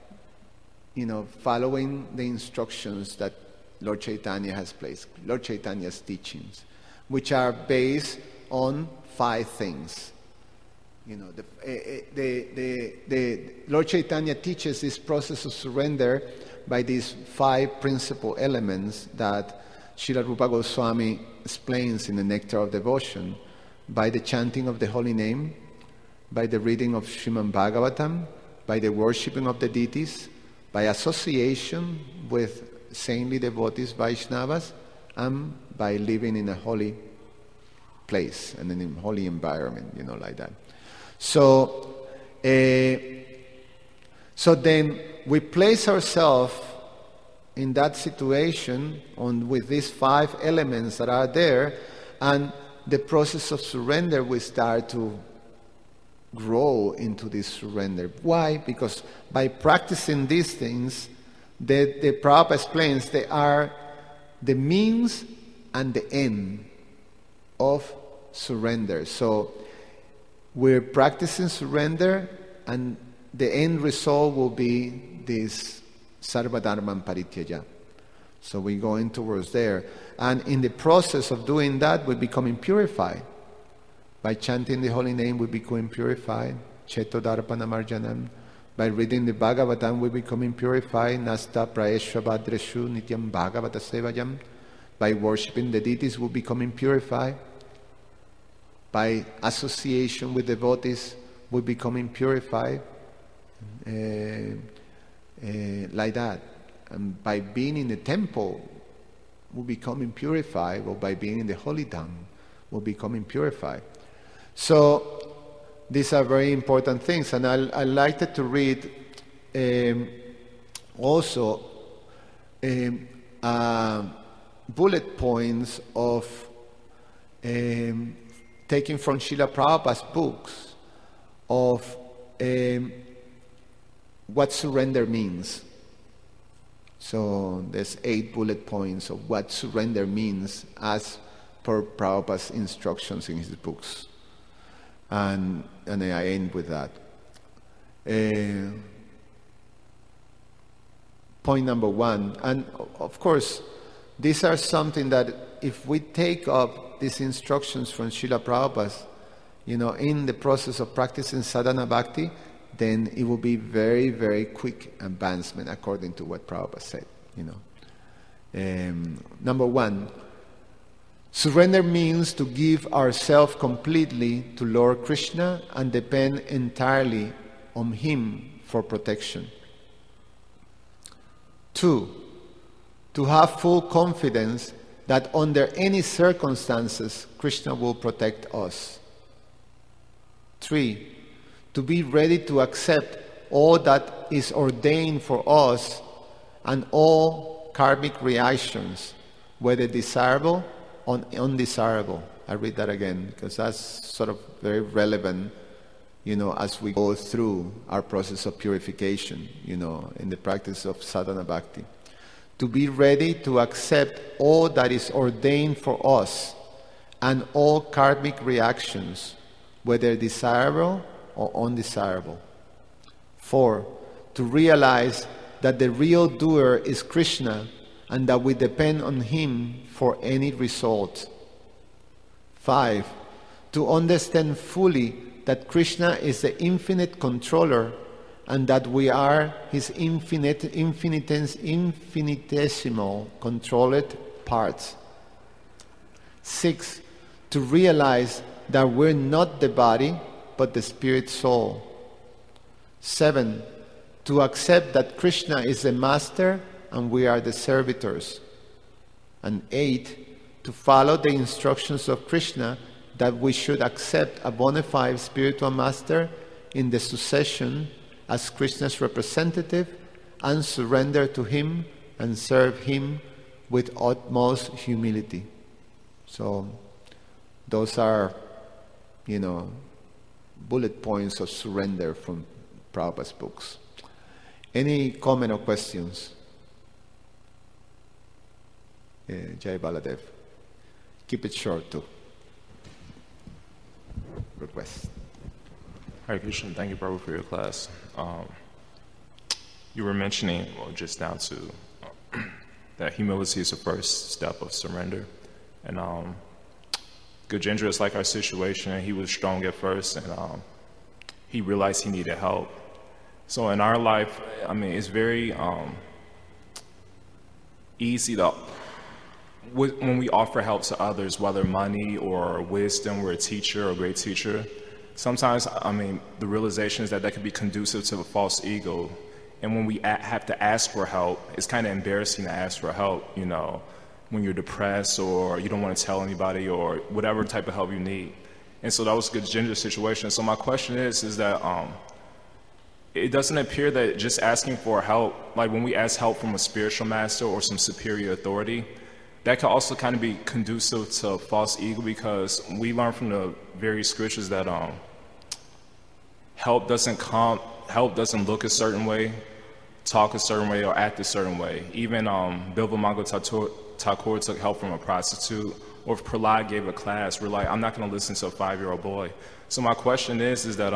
following the instructions that Lord Chaitanya has placed, Lord Chaitanya's teachings, which are based on 5 things. The Lord Chaitanya teaches this process of surrender by these 5 principal elements that Srila Rupa Goswami explains in the Nectar of Devotion, by the chanting of the holy name, by the reading of Srimad Bhagavatam, by the worshipping of the deities, by association with saintly devotees, Vaishnavas, and by living in a holy place and in a holy environment, like that. So then we place ourselves in that situation with these 5 elements that are there, and the process of surrender will start to grow into this surrender. Why? Because by practicing these things, the Prabhupada explains they are the means and the end of surrender. So we're practicing surrender, and the end result will be this Sarvadharman Parityaja. So we're going towards there. And in the process of doing that, we're becoming purified. By chanting the holy name, we're becoming purified. Cheto Darpana Marjanam. By reading the Bhagavatam, we're becoming purified. Nasta Praeshva Bhadreshu Nityam Bhagavata Sevayam. By worshipping the deities, we're becoming purified. By association with devotees, we're becoming purified. Like that. And by being in the temple, we're becoming purified, or by being in the holy dham, we're becoming purified. So these are very important things, and I like to read also bullet points of taken from Srila Prabhupada's books of what surrender means. So there's 8 bullet points of what surrender means as per Prabhupada's instructions in his books. And I end with that. Point number 1, and of course, these are something that if we take up these instructions from Srila Prabhupada, in the process of practicing sadhana bhakti, then it will be very, very quick advancement according to what Prabhupada said. Number 1, surrender means to give ourselves completely to Lord Krishna and depend entirely on Him for protection. 2, to have full confidence that under any circumstances Krishna will protect us. 3, to be ready to accept all that is ordained for us and all karmic reactions, whether desirable or undesirable. I read that again because that's sort of very relevant, as we go through our process of purification, in the practice of sadhana bhakti. To be ready to accept all that is ordained for us and all karmic reactions, whether desirable or undesirable. 4, to realize that the real doer is Krishna and that we depend on Him for any result. 5, to understand fully that Krishna is the infinite controller and that we are His infinitesimal controlled parts. 6, to realize that we're not the body, but the spirit soul. 7, to accept that Krishna is the master and we are the servitors. And 8, to follow the instructions of Krishna that we should accept a bona fide spiritual master in the succession as Krishna's representative and surrender to Him and serve Him with utmost humility. So those are, bullet points of surrender from Prabhupada's books. Any comment or questions? Jai Baladev. Keep it short too. Request. Hare Krishna, thank you, Prabhu, for your class. You were mentioning, just now too, that humility is the first step of surrender. And Gajendra is like our situation, and he was strong at first, and he realized he needed help. So in our life, it's very easy to when we offer help to others, whether money or wisdom, we're a teacher or a great teacher, sometimes, I mean, the realization is that that could be conducive to a false ego. And when we have to ask for help, it's kind of embarrassing to ask for help, you know, when you're depressed or you don't want to tell anybody or whatever type of help you need. And so that was a good gender situation. So my question is that it doesn't appear that just asking for help, like when we ask help from a spiritual master or some superior authority, that can also kind of be conducive to false ego, because we learn from the various scriptures that help doesn't look a certain way, talk a certain way, or act a certain way. Even Bilvamango Thakur took help from a prostitute, or if Prahlad gave a class, we're like, I'm not going to listen to a 5-year-old boy. So my question is that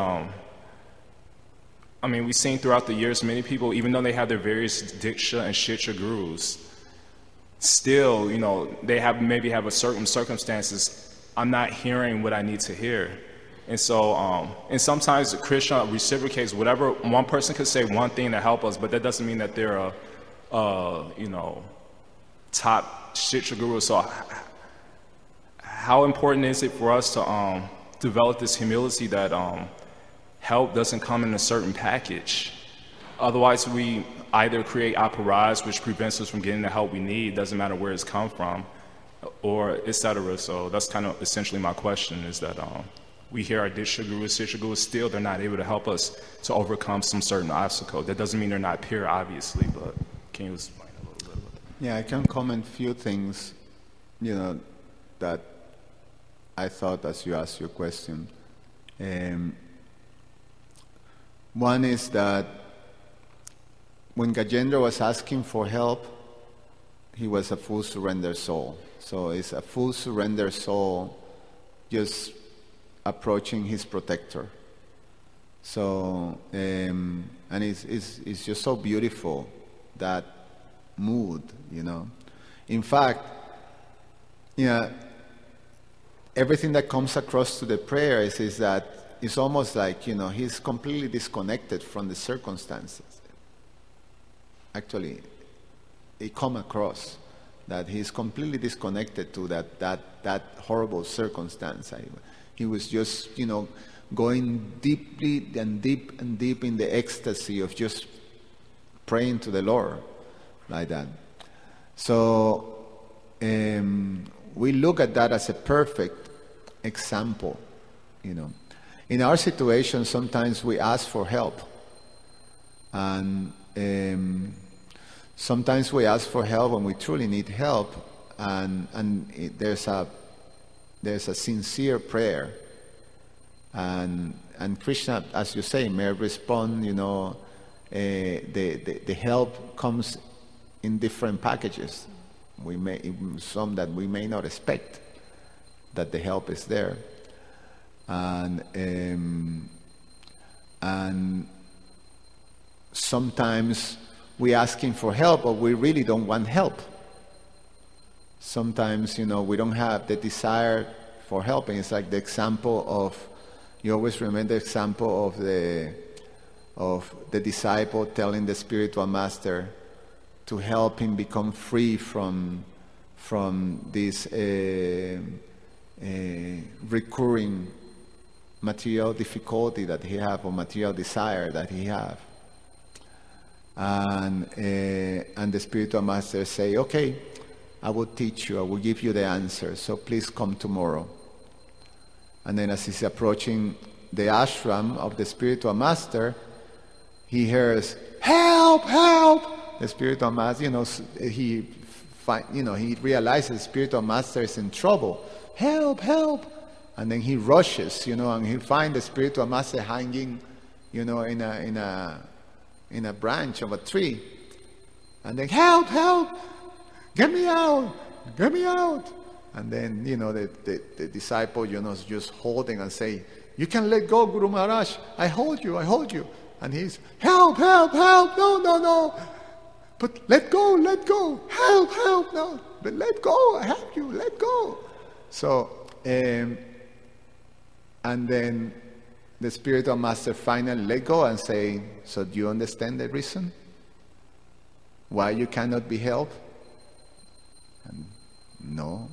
I mean, we've seen throughout the years many people, even though they have their various Diksha and Shikshha gurus, still, you know, they maybe have a certain circumstances, I'm not hearing what I need to hear. And so, and sometimes Krishna reciprocates whatever. One person could say one thing to help us, but that doesn't mean that they're you know, top Shikshha guru. So how important is it for us to develop this humility that help doesn't come in a certain package? Otherwise, we either create apparatus which prevents us from getting the help we need, doesn't matter where it's come from, or etc. So that's kind of essentially my question, is that we hear our Diksha gurus, Shiksha gurus, still they're not able to help us to overcome some certain obstacle. That doesn't mean they're not pure, obviously, but can you explain a little bit about that? Yeah, I can comment few things, you know, that I thought as you asked your question. One is that when Gajendra was asking for help, he was a full surrender soul. So it's a full surrender soul just approaching his protector. So, and it's just so beautiful, that mood, you know. In fact, you know, everything that comes across to the prayer is that it's almost like, you know, he's completely disconnected from the circumstances. Actually, it come across that he's completely disconnected to that horrible circumstance. He was just, you know, going deeply and deep and deep in the ecstasy of just praying to the Lord like that. So we look at that as a perfect example, you know. In our situation, sometimes we ask for help, and sometimes we ask for help when we truly need help, and there's a sincere prayer, and Krishna, as you say, may respond. You know, the help comes in different packages. Some that we may not expect that the help is there. And sometimes we're asking for help, but we really don't want help. Sometimes, you know, we don't have the desire for helping. It's like the example of, you always remember the example of the disciple telling the spiritual master to help him become free from this recurring material difficulty that he have, or material desire that he have. And the spiritual master say, okay, I will teach you, I will give you the answer, so please come tomorrow. And then as he's approaching the ashram of the spiritual master, he hears, help, help! The spiritual master, you know, he realizes the spiritual master is in trouble. Help, help! And then he rushes, you know, and he finds the spiritual master hanging, you know, in a branch of a tree. And then, help, help! Get me out! Get me out! And then, you know, the disciple, you know, is just holding and say, you can let go, Guru Maharaj. I hold you, I hold you. And he's, help, help, help! No, no, no! But let go, help, help, no! But let go, I have you, let go! So, and then the spiritual master finally let go and say, so do you understand the reason why you cannot be helped? And No.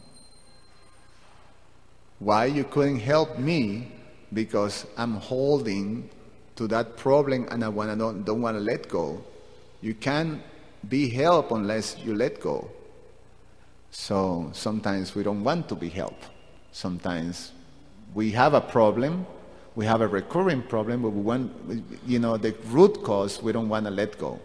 Why you couldn't help me? Because I'm holding to that problem and I don't want to let go. You can't be helped unless you let go. So sometimes we don't want to be helped. Sometimes we have a problem, we have a recurring problem, but we want, the root cause, we don't want to let go.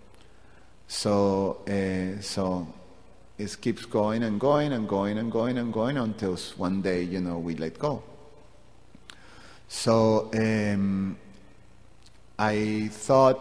So it keeps going and going and going and going and going until one day, we let go. So I thought,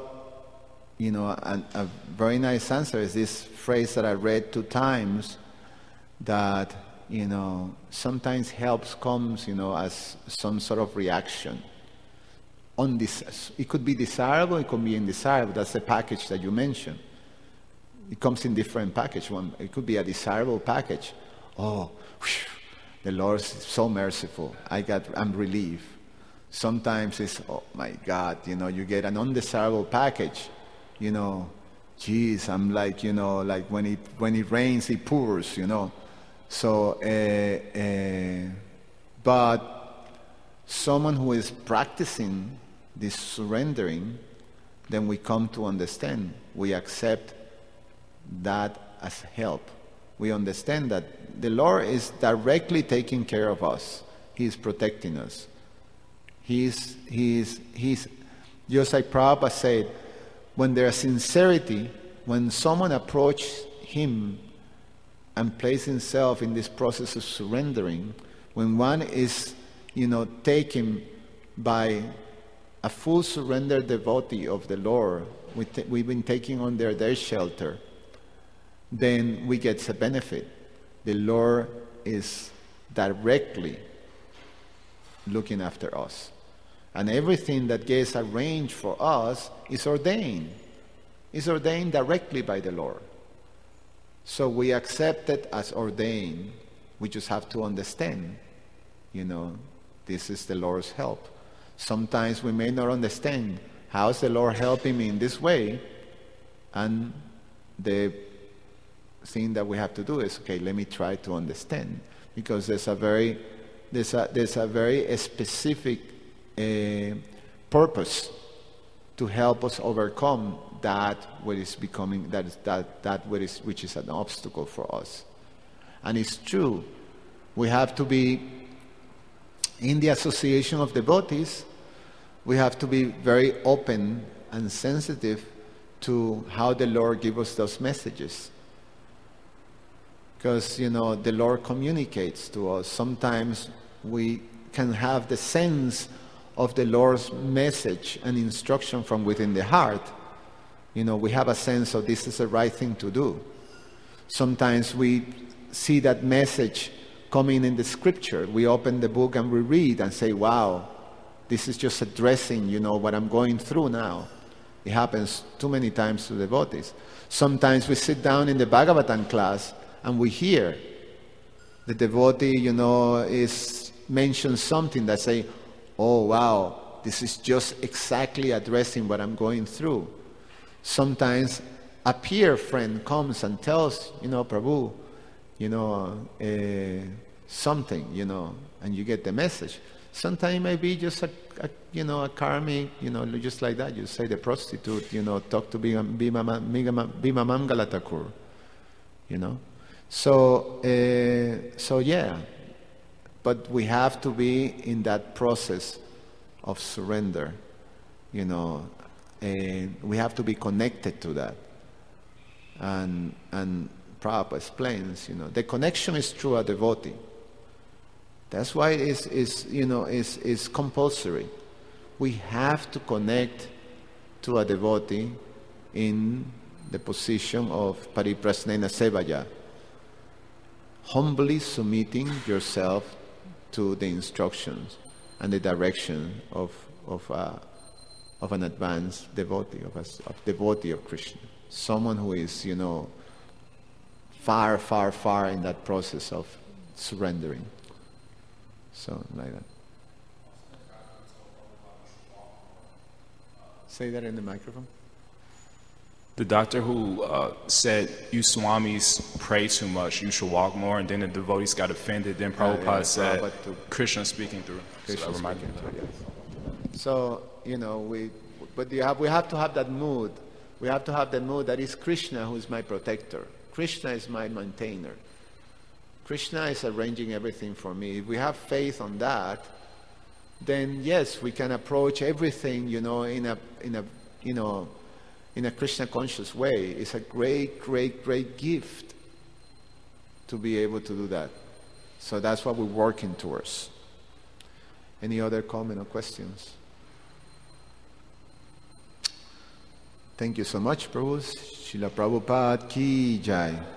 a very nice answer is this phrase that I read 2 times, that, sometimes help comes, as some sort of reaction. It could be desirable, it could be undesirable. That's the package that you mentioned. It comes in different package. It could be a desirable package. Oh, whew, the Lord is so merciful. I'm relieved. Sometimes it's, oh my God, you get an undesirable package. Geez, I'm like, like when it rains, it pours, So, but someone who is practicing this surrendering, then we come to understand. We accept that as help. We understand that the Lord is directly taking care of us. He is protecting us. He's just like Prabhupada said, when there's sincerity, when someone approaches him and places himself in this process of surrendering, when one is, taken by a full surrender devotee of the Lord, we've been taking under their shelter, then we get a benefit. The Lord is directly looking after us. And everything that gets arranged for us is ordained. It's ordained directly by the Lord. So we accept it as ordained. We just have to understand, this is the Lord's help. Sometimes we may not understand, how is the Lord helping me in this way? And the thing that we have to do is, okay, let me try to understand. Because there's a very specific purpose to help us overcome that which is an obstacle for us. And it's true, we have to be in the association of devotees. We have to be very open and sensitive to how the Lord gives us those messages. Because, the Lord communicates to us. Sometimes we can have the sense of the Lord's message and instruction from within the heart. We have a sense of this is the right thing to do. Sometimes we see that message coming in the scripture. We open the book and we read and say, wow, this is just addressing, what I'm going through now. It happens too many times to devotees. Sometimes we sit down in the Bhagavatam class and we hear the devotee, is mentions something that say, oh wow, this is just exactly addressing what I'm going through. Sometimes a peer friend comes and tells, Prabhu, something, and you get the message. Sometimes it may be just a karmic, just like that. You say the prostitute, talk to Bhima Mangala Thakur, So yeah, but we have to be in that process of surrender, and we have to be connected to that. And Prabhupada explains, the connection is through a devotee. That's why it is compulsory. We have to connect to a devotee in the position of Pariprasnena Sevaya, humbly submitting yourself to the instructions and the direction of an advanced devotee, of a devotee of Krishna. Someone who is, far, far, far in that process of surrendering. So, like that. Say that in the microphone. The doctor who said, you Swamis pray too much, you should walk more, and then the devotees got offended. Then Prabhupada said, Krishna speaking through. Krishna speaking through, yes. So, you know, we have to have that mood. We have to have the mood that is Krishna who is my protector. Krishna is my maintainer. Krishna is arranging everything for me. If we have faith on that, then yes, we can approach everything, you know, in a Krishna conscious way. It's a great, great, great gift to be able to do that. So that's what we're working towards. Any other comment or questions? Thank you so much, Prabhu. Srila Prabhupada ki jai.